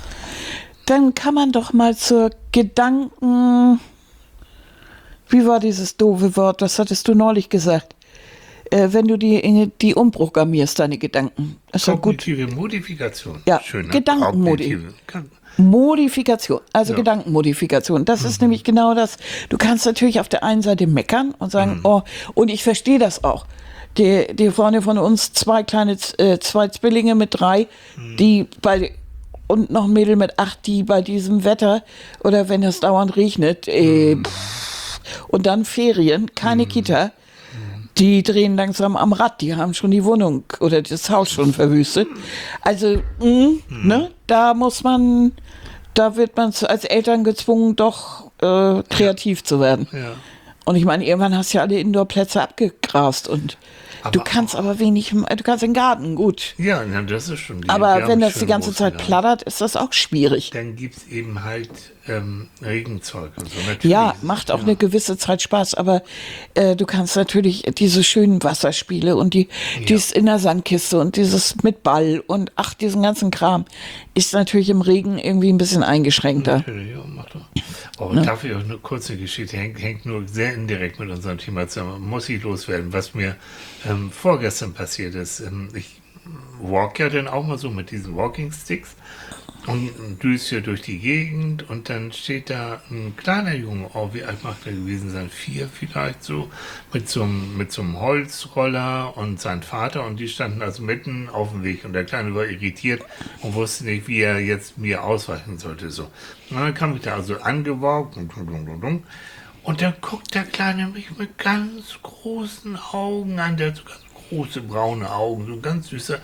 Dann kann man doch mal zur Gedanken... Wie war dieses doofe Wort? Das hattest du neulich gesagt. Äh, wenn du die, die umprogrammierst, deine Gedanken. Das ist Kognitive gut. Modifikation. Ja, schön. Gedankenmodifikation. Modifikation, also ja. Gedankenmodifikation. Das mhm. ist nämlich genau das. Du kannst natürlich auf der einen Seite meckern und sagen, mhm. oh, und ich verstehe das auch. Die, die Freunde von uns, zwei kleine, äh, zwei Zwillinge mit drei, mhm. die bei, und noch ein Mädel mit acht, die bei diesem Wetter oder wenn es dauernd regnet, äh, mhm. pff, und dann Ferien, keine mhm. Kita, die drehen langsam am Rad, die haben schon die Wohnung oder das Haus schon verwüstet. Also, mh, mhm. ne, da muss man, da wird man als Eltern gezwungen, doch äh, kreativ ja. zu werden. Ja. Und ich meine, irgendwann hast du ja alle Indoor-Plätze abgegrast und aber du kannst aber wenig, du kannst den Garten, gut. Ja, na, das ist schon. Die, aber wenn das die ganze Zeit Garten. plattert, ist das auch schwierig. Dann gibt es eben halt ähm, Regenzeug und so. Natürlich ja, macht auch ja. eine gewisse Zeit Spaß, aber äh, du kannst natürlich diese schönen Wasserspiele und die, ja. dieses in der Sandkiste und dieses mit Ball und ach, diesen ganzen Kram ist natürlich im Regen irgendwie ein bisschen eingeschränkter. Natürlich, ja, macht doch. Oh, ne? Darf ich auch eine kurze Geschichte, hängt, hängt nur sehr indirekt mit unserem Thema zusammen, muss ich loswerden, was mir ähm, vorgestern passiert ist. Ähm, ich walk ja dann auch mal so mit diesen Walking Sticks und düst hier durch die Gegend und dann steht da ein kleiner Junge, oh, wie alt macht er gewesen sein? Vier vielleicht so, mit so einem, mit so einem Holzroller und sein Vater und die standen also mitten auf dem Weg und der Kleine war irritiert und wusste nicht, wie er jetzt mir ausweichen sollte. So. Und dann kam ich da also angewalkt und und dann guckt der Kleine mich mit ganz großen Augen an, der hat so ganz große braune Augen, so ganz süße.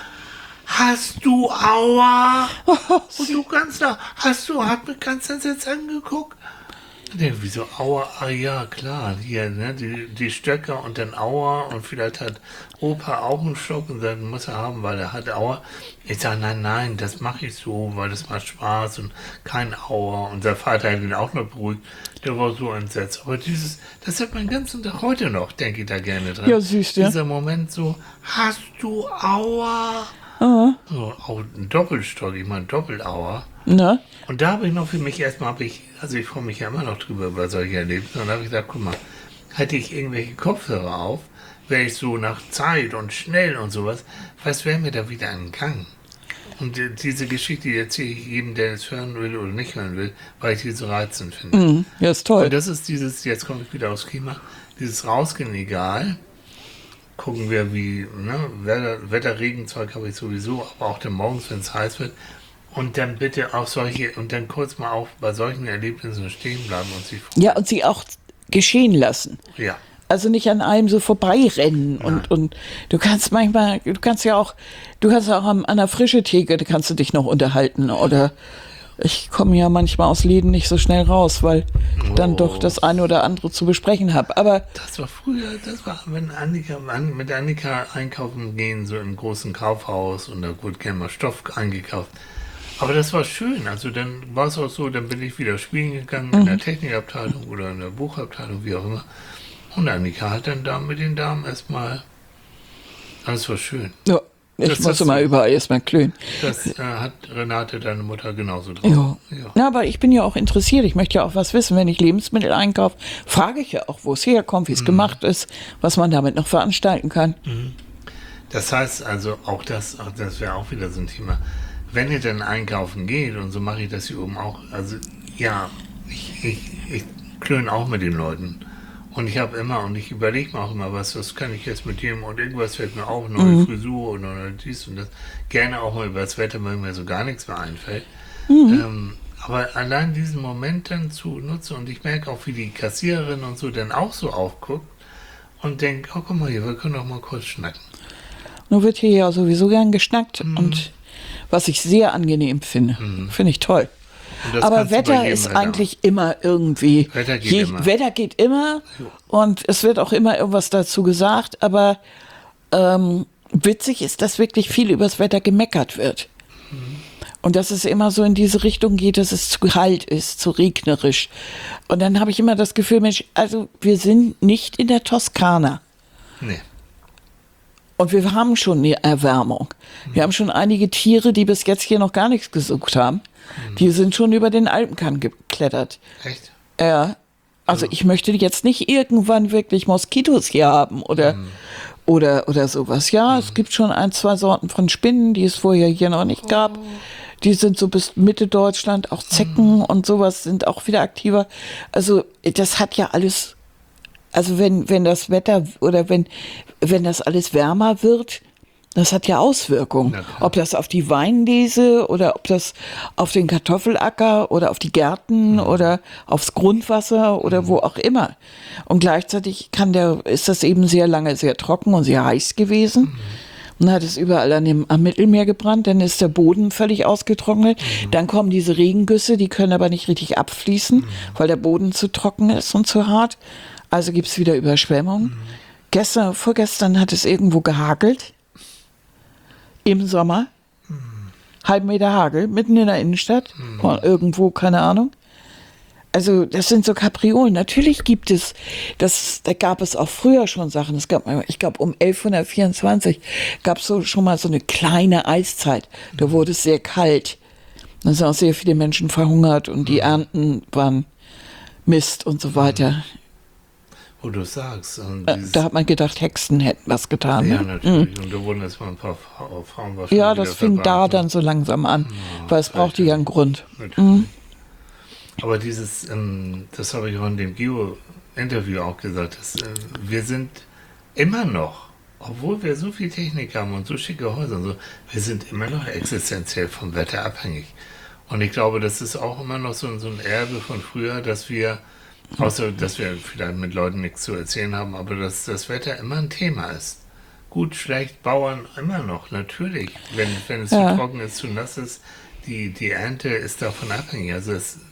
Hast du Aua? Und du ganz da, hast du, hat mich ganz jetzt angeguckt. Der, wieso Aua? Ah ja, klar, hier, ne, die, die Stöcker und dann Aua und vielleicht hat Opa auch einen Stock und dann muss er haben, weil er hat Aua. Ich sage, nein, nein, das mache ich so, weil das macht Spaß und kein Aua. Und sein Vater hat ihn auch noch beruhigt, der war so entsetzt. Aber dieses, das hat meinen ganzen Tag heute noch, denke ich da gerne dran. Ja, süß, ja. Dieser Moment so, hast du Aua? Ah, So, auch ein Doppelstock, ich meine Doppelauer. ne? Und da habe ich noch für mich erstmal, habe ich, also ich freue mich ja immer noch drüber über solche Erlebnisse. Und da habe ich gesagt, guck mal, hätte ich irgendwelche Kopfhörer auf, wäre ich so nach Zeit und schnell und sowas, was wäre mir da wieder entgangen? Und die, diese Geschichte die erzähle ich jedem, der es hören will oder nicht hören will, weil ich die so reizend finde. Mhm. Ja, ist toll. Und das ist dieses, jetzt komme ich wieder aufs Klima, dieses Rausgehen egal. Gucken wir, wie, ne, Wetter, Wetterregenzeug habe ich sowieso, aber auch dann morgens, wenn es heiß wird. Und dann bitte auch solche, und dann kurz mal auch bei solchen Erlebnissen stehen bleiben und sich freuen. Ja, und sie auch geschehen lassen. Ja. Also nicht an einem so vorbeirennen und, und du kannst manchmal, du kannst ja auch, du kannst auch an einer frischen Theke, da kannst du dich noch unterhalten oder ich komme ja manchmal aus Läden nicht so schnell raus, weil oh. dann doch das eine oder andere zu besprechen habe. Aber das war früher, das war, wenn Annika, mit Annika einkaufen gehen, so im großen Kaufhaus und da wurde gerne mal Stoff eingekauft. Aber das war schön, also dann war es auch so, dann bin ich wieder spielen gegangen mhm. in der Technikabteilung oder in der Buchabteilung, wie auch immer. Und Annika hat dann da mit den Damen erstmal, alles war schön. Ja, ich das muss immer überall erstmal klönen. Das äh, hat Renate, deine Mutter, genauso drauf. Ja. Ja. Na, aber ich bin ja auch interessiert, ich möchte ja auch was wissen, wenn ich Lebensmittel einkaufe, frage ich ja auch, wo es herkommt, wie es mhm. gemacht ist, was man damit noch veranstalten kann. Mhm. Das heißt also, auch das, auch das wäre auch wieder so ein Thema, wenn ihr dann einkaufen geht, und so mache ich das hier oben auch, also ja, ich, ich, ich klöne auch mit den Leuten. Und ich habe immer, und ich überlege mir auch immer, was, was kann ich jetzt mit dem, und irgendwas fällt mir auf, neue mhm. Frisur oder, oder dies und das. Gerne auch mal über das Wetter, weil mir so gar nichts mehr einfällt. Mhm. Ähm, aber allein diesen Moment dann zu nutzen, und ich merke auch, wie die Kassiererin und so dann auch so aufguckt und denkt, oh, guck mal hier, wir können doch mal kurz schnacken. Nun wird hier ja sowieso gern geschnackt mhm. und was ich sehr angenehm finde, mhm. finde ich toll. Aber Wetter ist eigentlich haben. immer irgendwie. Wetter geht je, immer. Wetter geht immer und es wird auch immer irgendwas dazu gesagt, aber ähm, witzig ist, dass wirklich viel übers Wetter gemeckert wird. Mhm. Und dass es immer so in diese Richtung geht, dass es zu kalt ist, zu regnerisch. Und dann habe ich immer das Gefühl, Mensch, also wir sind nicht in der Toskana. Nee. Und wir haben schon eine Erwärmung. Mhm. Wir haben schon einige Tiere, die bis jetzt hier noch gar nichts gesucht haben. Mhm. Die sind schon über den Alpenkamm geklettert. Echt? Ja. Also ich möchte jetzt nicht irgendwann wirklich Moskitos hier haben oder, mhm. oder, oder sowas. Ja, mhm. es gibt schon ein, zwei Sorten von Spinnen, die es vorher hier noch nicht gab. Die sind so bis Mitte Deutschland. Auch Zecken mhm. und sowas sind auch wieder aktiver. Also das hat ja alles... Also wenn, wenn das Wetter oder wenn, wenn das alles wärmer wird, das hat ja Auswirkungen. Okay. Ob das auf die Weinlese oder ob das auf den Kartoffelacker oder auf die Gärten mhm. oder aufs Grundwasser oder mhm. wo auch immer. Und gleichzeitig kann der, ist das eben sehr lange sehr trocken und sehr heiß gewesen. Mhm. Und dann hat es überall an dem, am Mittelmeer gebrannt, dann ist der Boden völlig ausgetrocknet. Mhm. Dann kommen diese Regengüsse, die können aber nicht richtig abfließen, mhm. weil der Boden zu trocken ist und zu hart. Also gibt es wieder Überschwemmungen. Mhm. Gestern, vorgestern hat es irgendwo gehagelt. Im Sommer. Mhm. Halb Meter Hagel, mitten in der Innenstadt. Mhm. Oder irgendwo, keine Ahnung. Also das sind so Kapriolen. Natürlich gibt es, das, da gab es auch früher schon Sachen. Es gab, ich glaube, um elfhundertvierundzwanzig gab es so, schon mal so eine kleine Eiszeit. Da mhm. wurde es sehr kalt. Da sind auch sehr viele Menschen verhungert und die Ernten waren Mist und so weiter. Mhm. Wo du sagst. Da hat man gedacht, Hexen hätten was getan. Ja, ne? natürlich. Mhm. Und da wurden jetzt mal ein paar Frauen wahrscheinlich. Ja, das fing da dann so langsam an, ja, weil es brauchte ja einen Grund. Mhm. Aber dieses, ähm, das habe ich auch in dem Geo-Interview auch gesagt, dass, äh, wir sind immer noch, obwohl wir so viel Technik haben und so schicke Häuser und so, wir sind immer noch existenziell vom Wetter abhängig. Und ich glaube, das ist auch immer noch so, so ein Erbe von früher, dass wir außer, dass wir vielleicht mit Leuten nichts zu erzählen haben, aber dass das Wetter immer ein Thema ist. Gut, schlecht, Bauern immer noch, natürlich. Wenn, wenn es ja. zu trocken ist, zu nass ist, die, die Ernte ist davon abhängig. Also es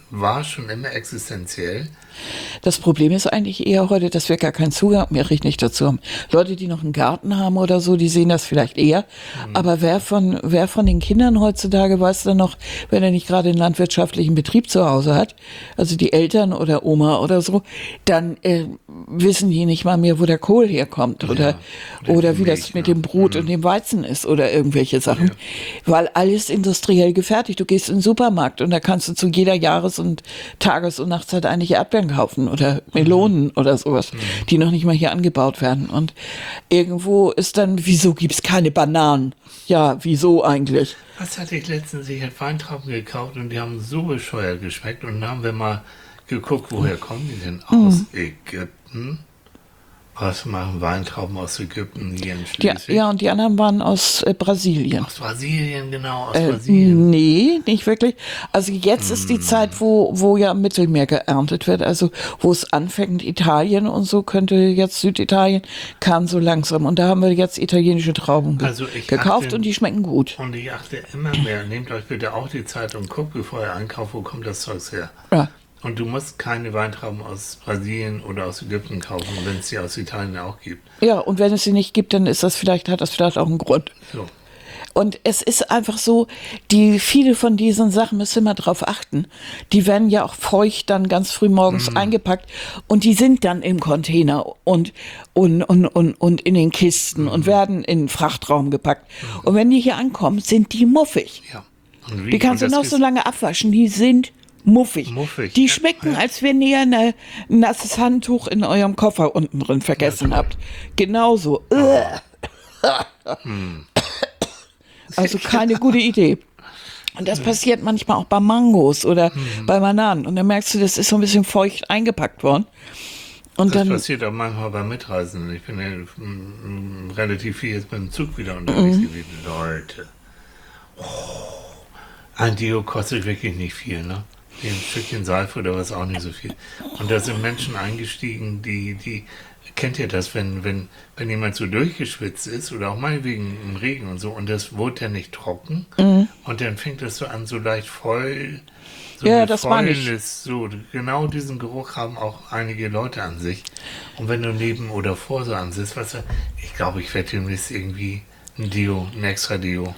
war schon immer existenziell. Das Problem ist eigentlich eher heute, dass wir gar keinen Zugang mehr richtig dazu haben. Leute, die noch einen Garten haben oder so, die sehen das vielleicht eher. Mhm. Aber wer von, wer von den Kindern heutzutage weiß dann noch, wenn er nicht gerade einen landwirtschaftlichen Betrieb zu Hause hat, also die Eltern oder Oma oder so, dann äh, wissen die nicht mal mehr, wo der Kohl herkommt oder, ja, oder, oder wie Milch, das mit ja. dem Brot mhm. und dem Weizen ist oder irgendwelche Sachen. Ja. Weil alles industriell gefertigt. Du gehst in den Supermarkt und da kannst du zu jeder Jahres- und Tages- und Nachtzeit eigentlich Erdbeeren kaufen oder Melonen mhm. oder sowas, mhm. die noch nicht mal hier angebaut werden. Und irgendwo ist dann, wieso gibt es keine Bananen? Ja, wieso eigentlich? Was hatte ich letztens? Ich habe Weintrauben gekauft und die haben so bescheuert geschmeckt. Und dann haben wir mal geguckt, woher kommen die denn? Aus mhm. Ägypten. Was machen Weintrauben aus Ägypten hier in Schleswig? Die, ja, und die anderen waren aus äh, Brasilien. Aus Brasilien, genau, aus äh, Brasilien. Nee, nicht wirklich. Also jetzt mm. ist die Zeit, wo, wo ja im Mittelmeer geerntet wird, also wo es anfängt, Italien und so könnte jetzt Süditalien, kam so langsam. Und da haben wir jetzt italienische Trauben ge- also gekauft achte, und die schmecken gut. Und ich achte immer mehr, nehmt euch bitte auch die Zeit und guckt, bevor ihr einkauft, wo kommt das Zeug her. Ja. Und du musst keine Weintrauben aus Brasilien oder aus Ägypten kaufen, wenn es sie aus Italien auch gibt. Ja, und wenn es sie nicht gibt, dann ist das vielleicht, hat das vielleicht auch einen Grund. So. Und es ist einfach so, die viele von diesen Sachen müssen immer drauf achten. Die werden ja auch feucht dann ganz früh morgens mm. eingepackt und die sind dann im Container und, und, und, und, und in den Kisten mm. und werden in den Frachtraum gepackt. Mm. Und wenn die hier ankommen, sind die muffig. Ja. Die kannst du noch so lange abwaschen, die sind muffig. muffig. Die schmecken, ja. als wenn ihr eine, ein nasses Handtuch in eurem Koffer unten drin vergessen ja, habt. Genauso. Oh. Hm. Also keine gute Idee. Und das passiert manchmal auch bei Mangos oder hm. bei Bananen. Und dann merkst du, das ist so ein bisschen feucht eingepackt worden. Und das dann, passiert auch manchmal bei Mitreisenden. Ich bin ja m, relativ viel jetzt beim Zug wieder unterwegs mhm. gewesen. Leute. Oh. Ein Deo kostet wirklich nicht viel, ne? Ein Stückchen Seife oder was auch nicht so viel. Und da sind Menschen eingestiegen, die, die, kennt ihr das, wenn, wenn, wenn jemand so durchgeschwitzt ist oder auch meinetwegen im Regen und so und das wurde ja nicht trocken mhm. und dann fängt das so an, so leicht voll, so ja, das war nicht. So, genau diesen Geruch haben auch einige Leute an sich. Und wenn du neben oder vor so ansitzt, was, ich glaube, ich werde demnächst irgendwie ein Deo, ein extra Deo.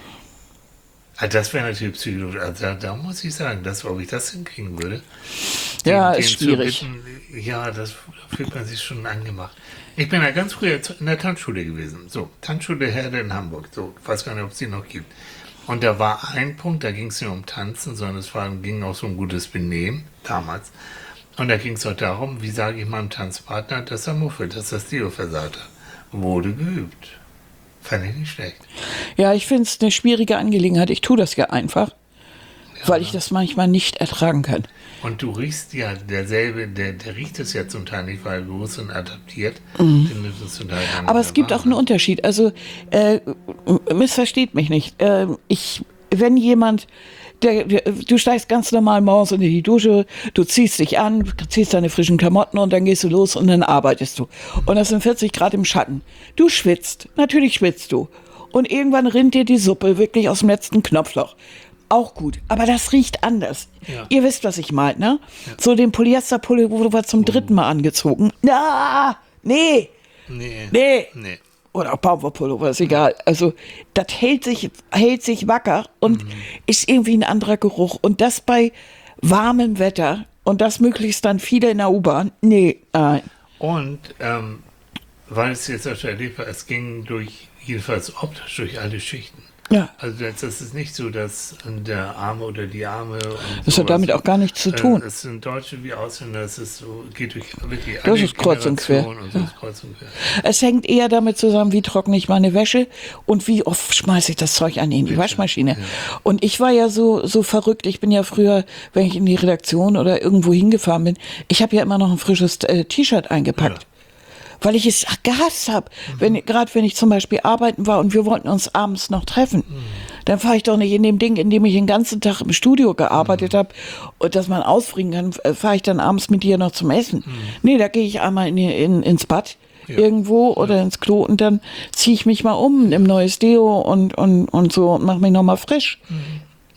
Also das wäre natürlich psychologisch, also da, da muss ich sagen, dass, ob ich das hinkriegen würde. Den, ja, ist schwierig. Bitten, ja, das fühlt man sich schon angemacht. Ich bin ja ganz früher in der Tanzschule gewesen. So, Tanzschule Herde in Hamburg. So, ich weiß gar nicht, ob es die noch gibt. Und da war ein Punkt, da ging es nicht um Tanzen, sondern es war, ging auch so um gutes Benehmen, damals. Und da ging es auch darum, wie sage ich meinem Tanzpartner, dass er muffelt, dass das Deo versagt hat. Wurde geübt. Fand ich nicht schlecht. Ja, ich finde es eine schwierige Angelegenheit. Ich tue das ja einfach, ja, weil ich das manchmal nicht ertragen kann. Und du riechst ja derselbe, der, der riecht es ja zum Teil nicht, weil groß und adaptiert. Mhm. Zum Teil aber es gibt auch einen Unterschied. Also, äh, missversteht mich nicht. Äh, ich, wenn jemand... Der, der, du steigst ganz normal morgens in die Dusche, du ziehst dich an, ziehst deine frischen Klamotten und dann gehst du los und dann arbeitest du. Und das sind vierzig Grad im Schatten. Du schwitzt, natürlich schwitzt du. Und irgendwann rinnt dir die Suppe wirklich aus dem letzten Knopfloch. Auch gut, aber das riecht anders. Ja. Ihr wisst, was ich meine, ne? Ja. So den Polyesterpullover war zum dritten Mal angezogen. Na, nee, nee, nee. nee. Oder auch Baumwollpullover, ist egal. Also das hält sich, hält sich wacker und mhm. ist irgendwie ein anderer Geruch. Und das bei warmem Wetter und das möglichst dann viele in der U-Bahn. Nee, nein. Und ähm, weil es jetzt auch erlebt war, es ging durch, jedenfalls optisch durch alle Schichten. Ja. Also das, das ist nicht so, dass der Arme oder die Arme... Und das hat damit auch gar nichts zu tun. Äh, es sind Deutsche wie Ausländer, es ist so, geht durch wirklich das alle ist kreuz und quer. Und so ist kreuz und quer. Es hängt eher damit zusammen, wie trockne ich meine Wäsche und wie oft schmeiße ich das Zeug an in die Bitte. Waschmaschine. Ja. Und ich war ja so, so verrückt, ich bin ja früher, wenn ich in die Redaktion oder irgendwo hingefahren bin, ich habe ja immer noch ein frisches äh, T-Shirt eingepackt. Ja. Weil ich es gehasst habe. Mhm. Wenn, gerade wenn ich zum Beispiel arbeiten war und wir wollten uns abends noch treffen, mhm. dann fahre ich doch nicht in dem Ding, in dem ich den ganzen Tag im Studio gearbeitet mhm. habe und dass man ausfrieren kann, fahre ich dann abends mit dir noch zum Essen. Mhm. Nee, da gehe ich einmal in, in, ins Bad ja. irgendwo oder ja. ins Klo und dann ziehe ich mich mal um, nimm neues Deo und, und, und so und mache mich nochmal frisch. Mhm.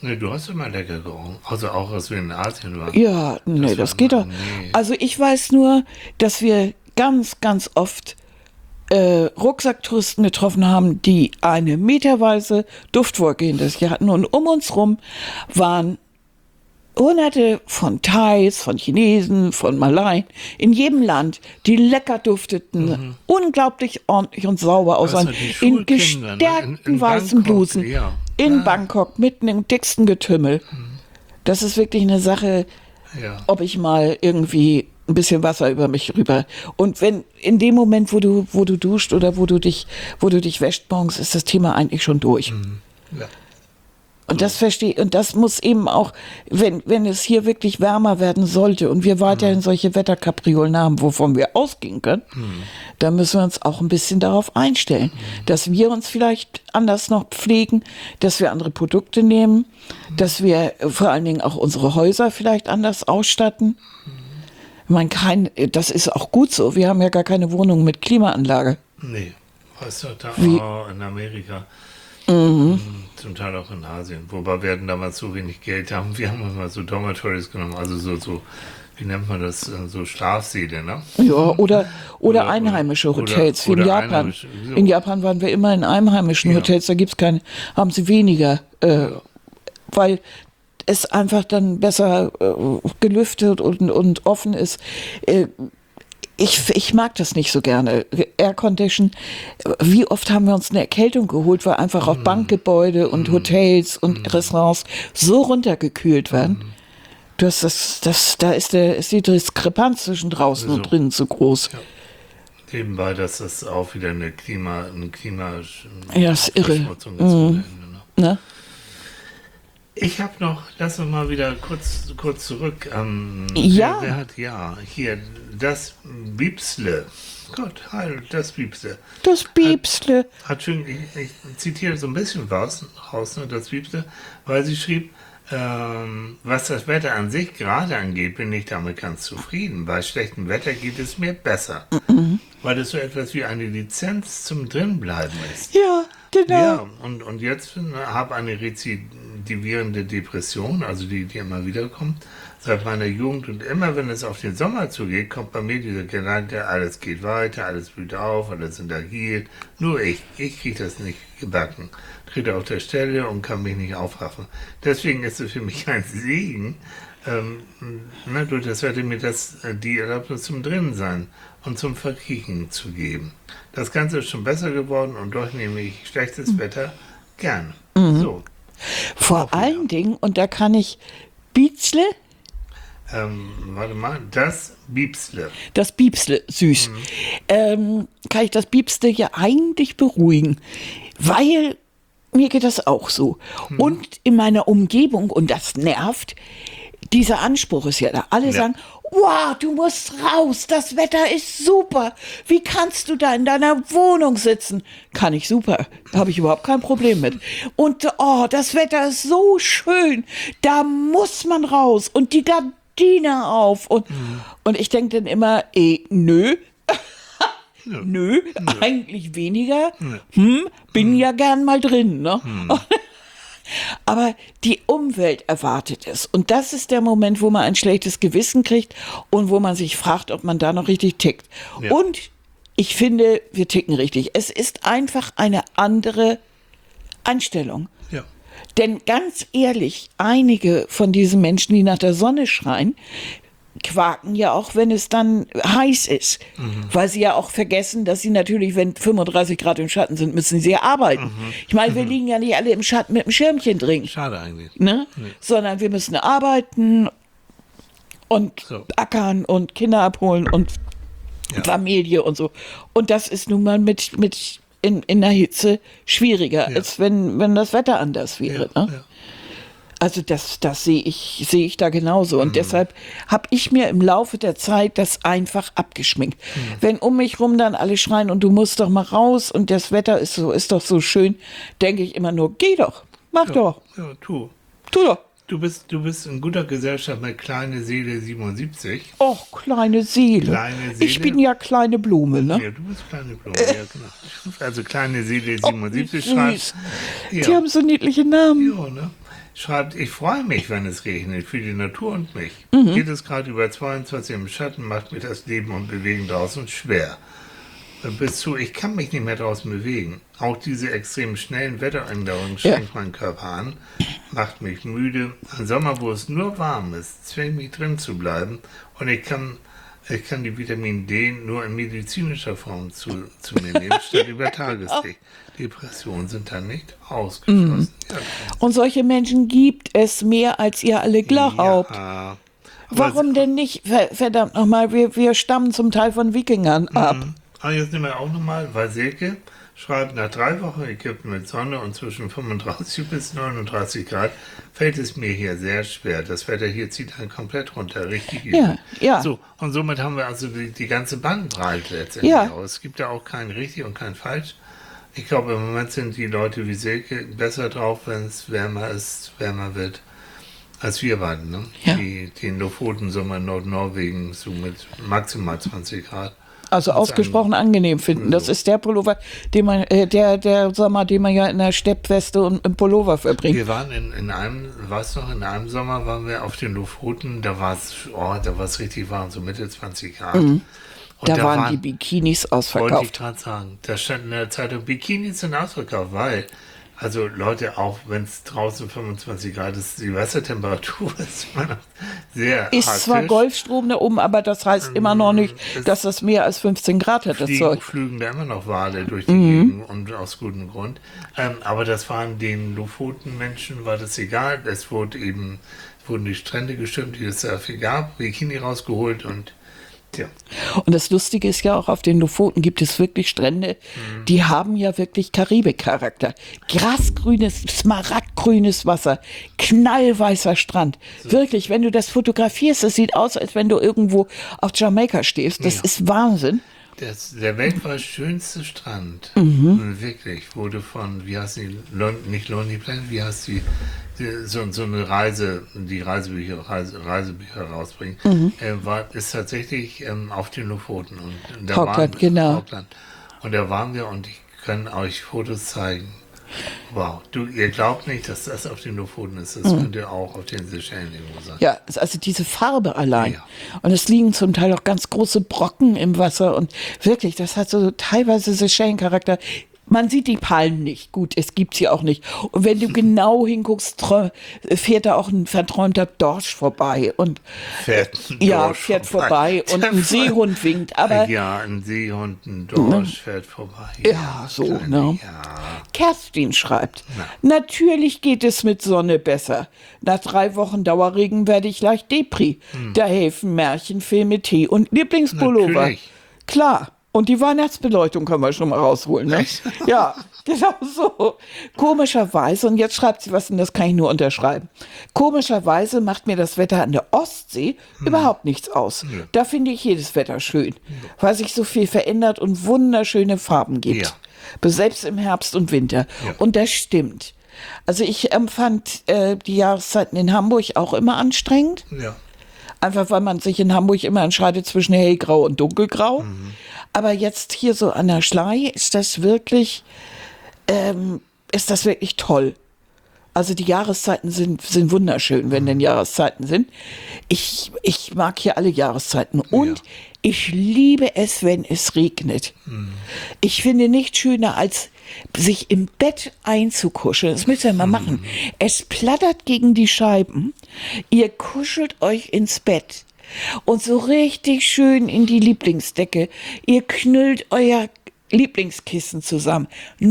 Nee, du hast immer lecker gerochen. Also auch, als wir in Asien waren. Ja, nee, das, war geht immer- doch. nee. Also ich weiß nur, dass wir ganz, ganz oft äh, Rucksacktouristen getroffen haben, die eine meterweise Duftwolke hinter sich hatten. Und um uns rum waren Hunderte von Thais, von Chinesen, von Malaien, in jedem Land, die lecker dufteten, unglaublich ordentlich und sauber aussahen, Also die in Schulkinder, ne? gestärkten In- in weißen Bangkok, Blusen, ja. in Ja. Bangkok, mitten im dicksten Getümmel. Das ist wirklich eine Sache, Ja. ob ich mal irgendwie ein bisschen Wasser über mich rüber. Und wenn in dem Moment, wo du, wo du duscht oder wo du dich, wo du dich wäscht morgens, ist das Thema eigentlich schon durch. Ja. Und das verstehe, und das muss eben auch, wenn, wenn es hier wirklich wärmer werden sollte und wir weiterhin solche Wetterkapriolen haben, wovon wir ausgehen können, dann müssen wir uns auch ein bisschen darauf einstellen, dass wir uns vielleicht anders noch pflegen, dass wir andere Produkte nehmen, dass wir vor allen Dingen auch unsere Häuser vielleicht anders ausstatten. Ich meine, kein, das ist auch gut so. Wir haben ja gar keine Wohnung mit Klimaanlage. Nee, weißt du, da Wie- oh, in Amerika, mhm. zum Teil auch in Asien. Wobei wir hatten damals so wenig Geld haben, wir haben immer so Dormitories genommen, also so, so, wie nennt man das, so Schlafsäle, ne? Ja, oder, oder, Oder- einheimische oder- Hotels, wie in oder Japan. einheimische, so. In Japan waren wir immer in einheimischen Ja. Hotels, da gibt's keine, haben sie weniger, äh, weil es einfach dann besser äh, gelüftet und, und offen ist. Äh, ich, ich mag das nicht so gerne. Aircondition, wie oft haben wir uns eine Erkältung geholt, weil einfach auch Bankgebäude und Hotels und Restaurants so runtergekühlt werden. Du hast das, das, da ist, der, ist die Diskrepanz zwischen draußen So. und drinnen zu groß. Nebenbei, dass das auch wieder eine Klima, eine Klima Ja, ist irre. Verschmutzung ist ohne Ende, ne? Ne? Ich habe noch, lass uns mal wieder kurz, kurz zurück. Ähm, Ja. Wer, wer hat, ja, hier, das Biebsle. Gott, heil, das Biebsle. Das Biebsle. Hat schön, ich, ich zitiere so ein bisschen raus, raus ne, das Biebsle, weil sie schrieb, ähm, was das Wetter an sich gerade angeht, bin ich damit ganz zufrieden. Bei schlechtem Wetter geht es mir besser. Weil es so etwas wie eine Lizenz zum Drinbleiben ist. Ja, genau. Ja, und, und jetzt habe eine rezidivierende Depression, also die, die immer wieder kommt, seit meiner Jugend. Und immer, wenn es auf den Sommer zugeht, kommt bei mir dieser Gedanke, alles geht weiter, alles blüht auf, alles sind agil. Nur ich, ich kriege das nicht gebacken. Trete auf der Stelle und kann mich nicht aufraffen. Deswegen ist es für mich ein Segen, ähm, ne, durch das Wetter mir das, äh, die Erlaubnis zum Drinnensein und zum Verkriechen zu geben. Das Ganze ist schon besser geworden und doch nehme ich schlechtes Wetter gerne. So, Vor Auch allen Dingen, und da kann ich Biebsle, ähm, warte mal, das Biebsle. das Biebsle, süß, ähm, kann ich das Biebsle ja eigentlich beruhigen, weil mir geht das auch so. Und in meiner Umgebung, und das nervt, dieser Anspruch ist ja da. Alle Ja. sagen, wow, du musst raus, das Wetter ist super. Wie kannst du da in deiner Wohnung sitzen? Kann ich super, da habe ich überhaupt kein Problem mit. Und oh, das Wetter ist so schön, da muss man raus und die Gardine auf. Und, und ich denke dann immer, eh, nö, nö, eigentlich weniger. Hm, bin ja gern mal drin, ne? Aber die Umwelt erwartet es. Und das ist der Moment, wo man ein schlechtes Gewissen kriegt und wo man sich fragt, ob man da noch richtig tickt. Ja. Und ich finde, wir ticken richtig. Es ist einfach eine andere Einstellung. Ja. Denn ganz ehrlich, einige von diesen Menschen, die nach der Sonne schreien, quaken ja auch, wenn es dann heiß ist. Weil sie ja auch vergessen, dass sie natürlich, wenn fünfunddreißig Grad im Schatten sind, müssen sie ja arbeiten. Ich meine, wir liegen ja nicht alle im Schatten mit dem Schirmchen drin, Schade eigentlich. ne? Sondern wir müssen arbeiten und So. ackern und Kinder abholen und Ja. Familie und so. Und das ist nun mal mit, mit in, in der Hitze schwieriger, Ja. als wenn, wenn das Wetter anders wäre. Ja, ne? ja. Also das, das sehe ich, sehe ich da genauso. Mhm. Und deshalb habe ich mir im Laufe der Zeit das einfach abgeschminkt. Mhm. Wenn um mich rum dann alle schreien und du musst doch mal raus und das Wetter ist so, ist doch so schön, denke ich immer nur, geh doch, mach doch, Ja, tu. tu doch. Du bist, du bist in guter Gesellschaft mit Kleine Seele siebenundsiebzig. Och, kleine Seele. Kleine Ich Seele. bin ja kleine Blume, ne? Ja, du bist Kleine Blume, ja, genau. Also Kleine Seele siebenundsiebzig wie schreibt. süß. Ja. Die haben so niedliche Namen. Ja, ne? schreibt, ich freue mich, wenn es regnet, für die Natur und mich. Mhm. Geht es gerade über zweiundzwanzig im Schatten, macht mir das Leben und Bewegen draußen schwer. Bis zu, ich kann mich nicht mehr draußen bewegen. Auch diese extrem schnellen Wetteränderungen schränkt ja. meinen Körper an, macht mich müde. Im Sommer, wo es nur warm ist, zwingt mich drin zu bleiben und ich kann, ich kann die Vitamin D nur in medizinischer Form zu, zu mir nehmen, statt über Tageslicht. Depressionen sind dann nicht ausgeschlossen. Mhm. Ja. Und solche Menschen gibt es mehr, als ihr alle glaubt. Ja. Warum denn nicht? Verdammt nochmal, wir, wir stammen zum Teil von Wikingern ab. Mhm. Ah, jetzt nehmen wir auch nochmal, weil Silke schreibt, nach drei Wochen Ägypten mit Sonne und zwischen fünfunddreißig bis neununddreißig Grad fällt es mir hier sehr schwer. Das Wetter hier zieht dann komplett runter, richtig übel. Ja, ja. So, und somit haben wir also die, die ganze Bandbreite letztendlich ja. auch. Es gibt ja auch kein richtig und kein falsch. Ich glaube, im Moment sind die Leute wie Silke besser drauf, wenn es wärmer ist, wärmer wird, als wir beiden. Ne? Ja. Die, die Nordpolensommer in Nordnorwegen so mit maximal zwanzig Grad. Also ausgesprochen angenehm finden. Das ist der Pullover, den man, äh, der, der Sommer, den man ja in der Steppweste und im Pullover verbringt. Wir waren in, in einem, weißt du noch, in einem Sommer waren wir auf den Lofoten, da war es, oh, da war es richtig warm, so Mitte zwanzig Grad. Mhm. Und da, da waren, waren die Bikinis ausverkauft. Wollte ich gerade sagen. Da stand in der Zeitung, Bikinis sind ausverkauft, weil, also Leute, auch wenn es draußen fünfundzwanzig Grad ist, die Wassertemperatur ist immer noch sehr Ist hart. Zwar Golfstrom da oben, aber das heißt ähm, immer noch nicht, dass das mehr als fünfzehn Grad hat. Das fliegen, Zeug. Flügen da immer noch Wale durch die mhm. Gegend und aus gutem Grund. Ähm, aber das waren den Lofoten-Menschen, war das egal. Es wurde eben, wurden die Strände gestimmt, die es dafür gab, Bikini rausgeholt und ja. Und das Lustige ist ja auch, auf den Lofoten gibt es wirklich Strände, mhm. die haben ja wirklich Karibik-Charakter. Grasgrünes, smaragdgrünes Wasser, knallweißer Strand. So. Wirklich, wenn du das fotografierst, das sieht aus, als wenn du irgendwo auf Jamaika stehst. Das ja. ist Wahnsinn. Das, der weltweit schönste Strand, mhm. wirklich, wurde von, wie heißt die, Lon, nicht Lonely Planet, wie heißt die, die so, so eine Reise, die Reisebücher, Reise, Reisebücher rausbringen, mhm. äh, war, ist tatsächlich ähm, auf den Lofoten. Und da Auckland, genau. Auckland. Und da waren wir und ich kann euch Fotos zeigen. Wow, du, ihr glaubt nicht, dass das auf den Lofoten ist. Das mhm. könnte auch auf den Seychellen irgendwo sein. Ja, also diese Farbe allein. Ja. Und es liegen zum Teil auch ganz große Brocken im Wasser. Und wirklich, das hat so teilweise Seychellen-Charakter. Man sieht die Palmen nicht. Gut, es gibt sie auch nicht. Und wenn du genau hinguckst, fährt da auch ein verträumter Dorsch vorbei. Und fährt ein ja, Dorsch fährt vorbei. vorbei. Und ein Seehund winkt. Aber ja, ein Seehund, ein Dorsch fährt vorbei. Ja, ja so, kleine, ne? Ja. Kerstin schreibt, Na. natürlich geht es mit Sonne besser. Nach drei Wochen Dauerregen werde ich leicht Depri. Hm. Da helfen Märchenfilme, Tee und Lieblingspullover. Natürlich. Klar. Und die Weihnachtsbeleuchtung können wir schon mal rausholen, ne? Ja, genau so. Komischerweise, und jetzt schreibt sie was, und das kann ich nur unterschreiben. Komischerweise macht mir das Wetter an der Ostsee hm. überhaupt nichts aus. Ja. Da finde ich jedes Wetter schön, ja. weil sich so viel verändert und wunderschöne Farben gibt. Ja. Selbst im Herbst und Winter. Ja. Und das stimmt. Also ich empfand äh, die Jahreszeiten in Hamburg auch immer anstrengend. Ja. Einfach weil man sich in Hamburg immer entscheidet zwischen hellgrau und dunkelgrau. Mhm. Aber jetzt hier so an der Schlei ist das wirklich, ähm, ist das wirklich toll. Also die Jahreszeiten sind, sind wunderschön, wenn denn Jahreszeiten sind. Ich, ich mag hier alle Jahreszeiten und ja. ich liebe es, wenn es regnet. Mhm. Ich finde nichts schöner, als sich im Bett einzukuscheln. Das müsst ihr mal machen. Mhm. Es plattert gegen die Scheiben. Ihr kuschelt euch ins Bett. Und so richtig schön in die Lieblingsdecke. Ihr knüllt euer Lieblingskissen zusammen.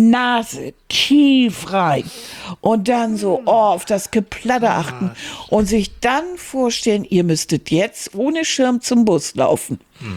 Nase tief rein. Und dann so oh, auf das Geplatter achten. Und sich dann vorstellen, ihr müsstet jetzt ohne Schirm zum Bus laufen.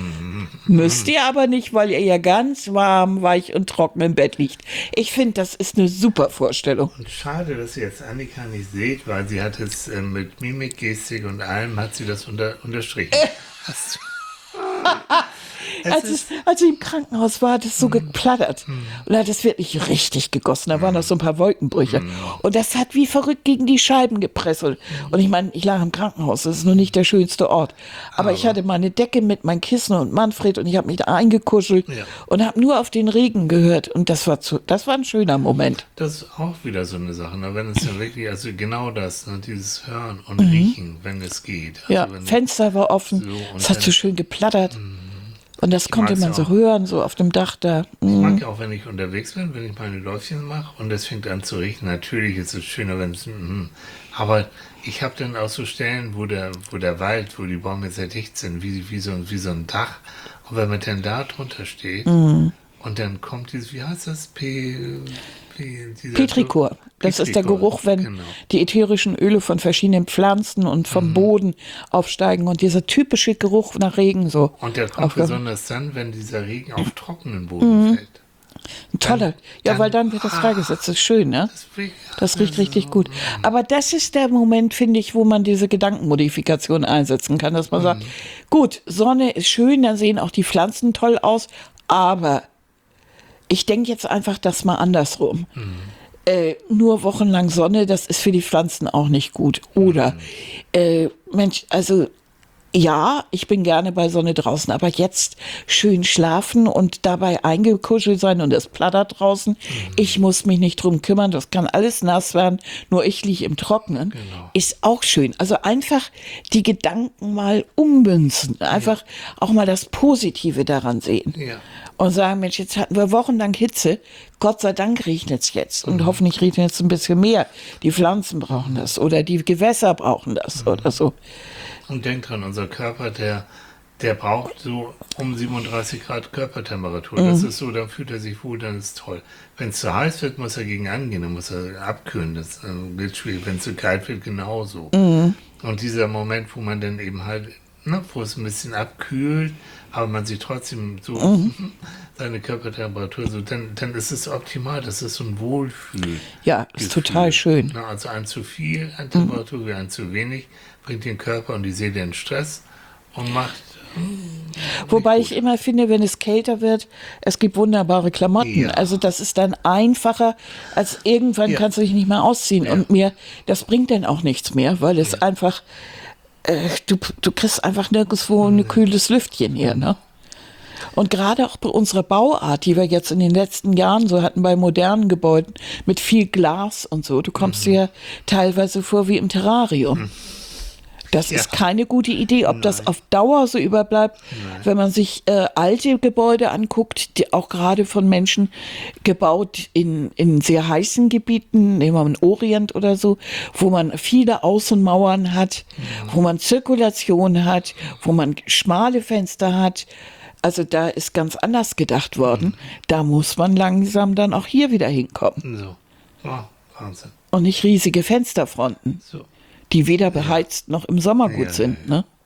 Müsst ihr aber nicht, weil ihr ja ganz warm, weich und trocken im Bett liegt. Ich finde, das ist eine super Vorstellung. Und schade, dass ihr jetzt Annika nicht seht, weil sie hat es äh, mit Mimik, Gestik und allem hat sie das unter, unterstrichen. Es als, es, ist- als ich im Krankenhaus war, hat es so geplattert. Und da hat es wirklich richtig gegossen. Da waren noch so ein paar Wolkenbrüche. Und das hat wie verrückt gegen die Scheiben gepresselt. Und ich meine, ich lag im Krankenhaus. Das ist nur nicht der schönste Ort. Aber, ich hatte meine Decke mit, mein Kissen und Manfred. Und ich habe mich da eingekuschelt Ja. und habe nur auf den Regen gehört. Und das war, zu, das war ein schöner Moment. Das ist auch wieder so eine Sache, ne? Wenn es dann wirklich, also genau das, ne? Dieses Hören und Riechen, wenn es geht. Also Ja, wenn, Fenster war offen. So, und es hat dann- so schön geplattert. Und das konnte mag's man so auch. hören, so auf dem Dach da. Ich Mhm. mag ja auch, wenn ich unterwegs bin, wenn ich meine Läufchen mache und es fängt an zu riechen. Natürlich ist es schöner, wenn es. mm, Aber ich habe dann auch so Stellen, wo der, wo der Wald, wo die Bäume sehr dicht sind, wie, wie, so, wie so ein Dach. Und wenn man dann da drunter steht Mhm. und dann kommt dieses, wie heißt das? P, P, dieser- Petrichor. Das ist der Petrichor, Geruch, wenn Genau. die ätherischen Öle von verschiedenen Pflanzen und vom Boden aufsteigen und dieser typische Geruch nach Regen so. Und der kommt aufge- besonders dann, wenn dieser Regen auf trockenen Boden fällt. Ein toller. Ja, dann- weil dann wird das freigesetzt. Das ist schön, ne? Das riecht- Das riecht richtig gut. Aber das ist der Moment, finde ich, wo man diese Gedankenmodifikation einsetzen kann, dass man sagt, gut, Sonne ist schön, dann sehen auch die Pflanzen toll aus, aber ich denke jetzt einfach das mal andersrum. Äh, nur wochenlang Sonne, das ist für die Pflanzen auch nicht gut. Oder, äh, Mensch, also ja, ich bin gerne bei Sonne draußen, aber jetzt schön schlafen und dabei eingekuschelt sein und es plattert draußen. Ich muss mich nicht drum kümmern, das kann alles nass werden, nur ich liege im Trockenen. Genau. Ist auch schön. Also einfach die Gedanken mal ummünzen, einfach auch mal das Positive daran sehen. Ja. Und sagen, Mensch, jetzt hatten wir wochenlang Hitze, Gott sei Dank regnet es jetzt und hoffentlich regnet es ein bisschen mehr. Die Pflanzen brauchen das oder die Gewässer brauchen das oder so. Und denk dran, unser Körper, der, der braucht so um siebenunddreißig Grad Körpertemperatur. Das ist so, dann fühlt er sich wohl, dann ist toll. Wenn es zu heiß wird, muss er gegen angehen, dann muss er abkühlen. Das äh, wird schwierig. Wenn es zu kalt wird, genauso. Und dieser Moment, wo man dann eben halt, ne, wo es ein bisschen abkühlt, aber man sich trotzdem so seine Körpertemperatur so, dann, dann ist es optimal. Das ist so ein Wohlfühl. Ja, ist total schön. Na, also ein zu viel an Temperatur wie ein zu wenig bringt den Körper und die Seele in Stress und macht. Wobei ich immer finde, wenn es kälter wird, es gibt wunderbare Klamotten. Ja. Also das ist dann einfacher, als irgendwann Ja. kannst du dich nicht mehr ausziehen. Ja. Und mir, das bringt dann auch nichts mehr, weil es einfach, äh, du, du kriegst einfach nirgendwo ein kühles Lüftchen hier, ne? Und gerade auch bei unserer Bauart, die wir jetzt in den letzten Jahren so hatten bei modernen Gebäuden, mit viel Glas und so, du kommst dir teilweise vor wie im Terrarium. Das Ja. ist keine gute Idee, ob das auf Dauer so überbleibt, wenn man sich äh, alte Gebäude anguckt, die auch gerade von Menschen gebaut in, in sehr heißen Gebieten, nehmen wir mal den Orient oder so, wo man viele Außenmauern hat, wo man Zirkulation hat, wo man schmale Fenster hat. Also da ist ganz anders gedacht worden. Da muss man langsam dann auch hier wieder hinkommen. So. Oh, Wahnsinn. Und nicht riesige Fensterfronten, So. die weder beheizt noch im Sommer gut Ja, sind. ja, Ne?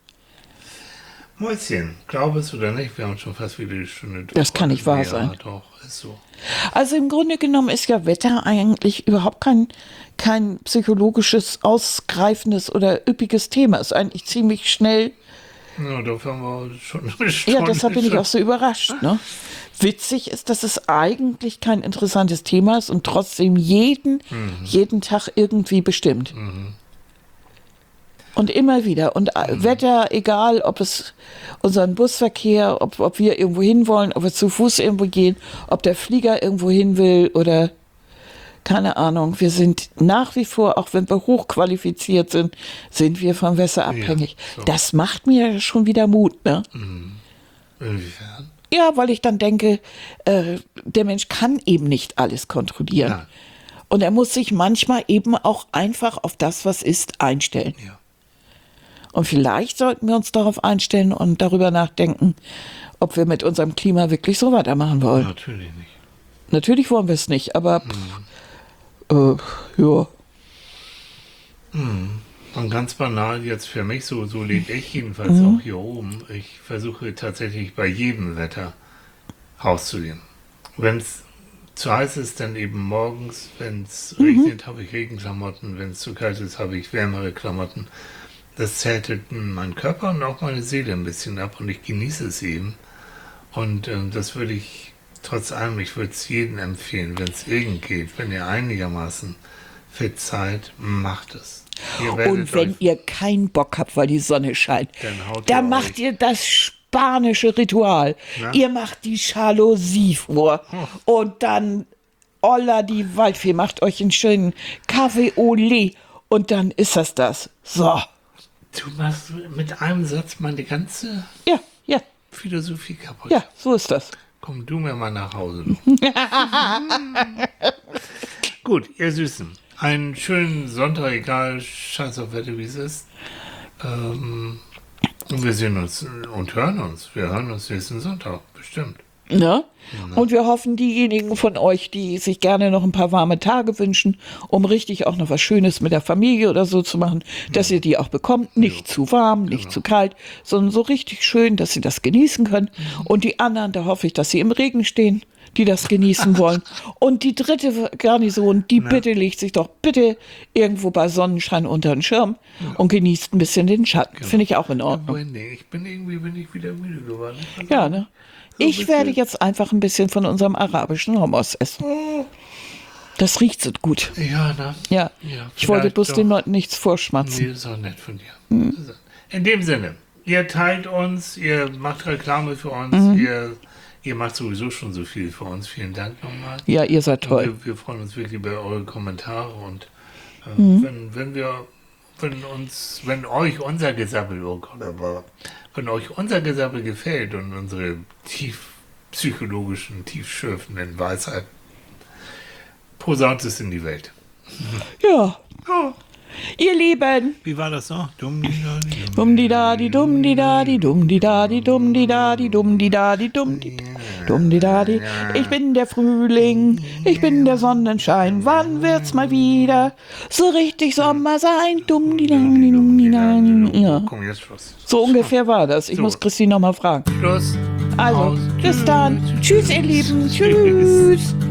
Mäuschen, glaube es oder nicht, wir haben schon fast wieder die Stunde durch. Das kann nicht wahr ja, sein. Doch, ist so. Also im Grunde genommen ist ja Wetter eigentlich überhaupt kein, kein psychologisches, ausgreifendes oder üppiges Thema. Ist eigentlich ziemlich schnell. Ja, dafür haben wir schon eine Stunde. Ja, deshalb bin ich schon. auch so überrascht. Ne? Witzig ist, dass es eigentlich kein interessantes Thema ist und trotzdem jeden, jeden Tag irgendwie bestimmt. Und immer wieder. Und äh, Wetter, egal, ob es unseren Busverkehr, ob, ob wir irgendwo hin wollen, ob wir zu Fuß irgendwo gehen, ob der Flieger irgendwo hin will oder keine Ahnung. Wir sind nach wie vor, auch wenn wir hochqualifiziert sind, sind wir vom Wetter abhängig. so. Das macht mir schon wieder Mut, ne? Inwiefern? Ja, weil ich dann denke, äh, der Mensch kann eben nicht alles kontrollieren. Nein. Und er muss sich manchmal eben auch einfach auf das, was ist, einstellen. Ja. Und vielleicht sollten wir uns darauf einstellen und darüber nachdenken, ob wir mit unserem Klima wirklich so weitermachen wollen. Natürlich nicht. Natürlich wollen wir es nicht, aber pff, äh, ja. Und ganz banal jetzt für mich, so, so lebe ich jedenfalls auch hier oben. Ich versuche tatsächlich bei jedem Wetter rauszugehen. Wenn es zu heiß ist, dann eben morgens. Wenn es regnet, habe ich Regenklamotten. Wenn es zu kalt ist, habe ich wärmere Klamotten. Das zärtet meinen Körper und auch meine Seele ein bisschen ab und ich genieße es eben. Und ähm, das würde ich, trotz allem, ich würde es jedem empfehlen, wenn es irgend geht, wenn ihr einigermaßen fit seid, macht es. Ihr werdet Und wenn euch, ihr keinen Bock habt, weil die Sonne scheint, Dann haut dann ihr macht euch. ihr das spanische Ritual. Na? Ihr macht die Jalousie vor. Und dann, Olla, die Waldfee, macht euch einen schönen Kaffee au lait. Und dann ist das das. So. Du machst mit einem Satz meine ganze Ja, ja, Philosophie kaputt. ja, so ist das. Komm du mir mal nach Hause. Gut, ihr Süßen. Einen schönen Sonntag, egal, scheiß auf Wetter, wie es ist. Ähm, und wir sehen uns und hören uns. Wir hören uns nächsten Sonntag, bestimmt. Ne? Und wir hoffen, diejenigen von euch, die sich gerne noch ein paar warme Tage wünschen, um richtig auch noch was Schönes mit der Familie oder so zu machen, dass ihr die auch bekommt. Nicht zu warm, nicht zu kalt, sondern so richtig schön, dass sie das genießen können. Und die anderen, da hoffe ich, dass sie im Regen stehen, die das genießen wollen. Und die dritte Garnison, die bitte legt sich doch bitte irgendwo bei Sonnenschein unter den Schirm und genießt ein bisschen den Schatten. Finde ich auch in Ordnung. Wendy, ich bin irgendwie bin ich wieder müde geworden. Ja, ne? So ein Ich werde bisschen- jetzt einfach ein bisschen von unserem arabischen Hummus essen. Das riecht so gut. Ja, ne? Ja, Ja, ich wollte vielleicht bloß doch. den Leuten nichts vorschmatzen. Nee, ist auch nett von dir. In dem Sinne, ihr teilt uns, ihr macht Reklame für uns, Mhm. ihr, ihr macht sowieso schon so viel für uns. Vielen Dank nochmal. Ja, ihr seid toll. Wir, wir freuen uns wirklich über eure Kommentare und äh, Mhm. wenn, wenn wir, wenn uns, wenn euch unser Gesabbel, oh Gott, aber wenn euch unser Gesabbel gefällt und unsere tief psychologischen, tiefschürfenden Weisheiten, posaunt es in die Welt. Ja, Oh, ihr Lieben. wie war das noch? Dumm, die da, die dumm, Dumm die da, die dumm die da, die dumm die da, die dumm die da, die dumm die da, die dumm die dumm die da, die. Ich bin der Frühling, ich bin der Sonnenschein. Wann wird's mal wieder so richtig Sommer sein? Dumm die da, die dumm die da, die. Ja, Komm, jetzt Schluss. so ungefähr war das. Ich So. muss Christine noch mal fragen. Schluss. Also, Aus. bis dann. Tschüss, ihr Lieben. Tschüss. Tschüss.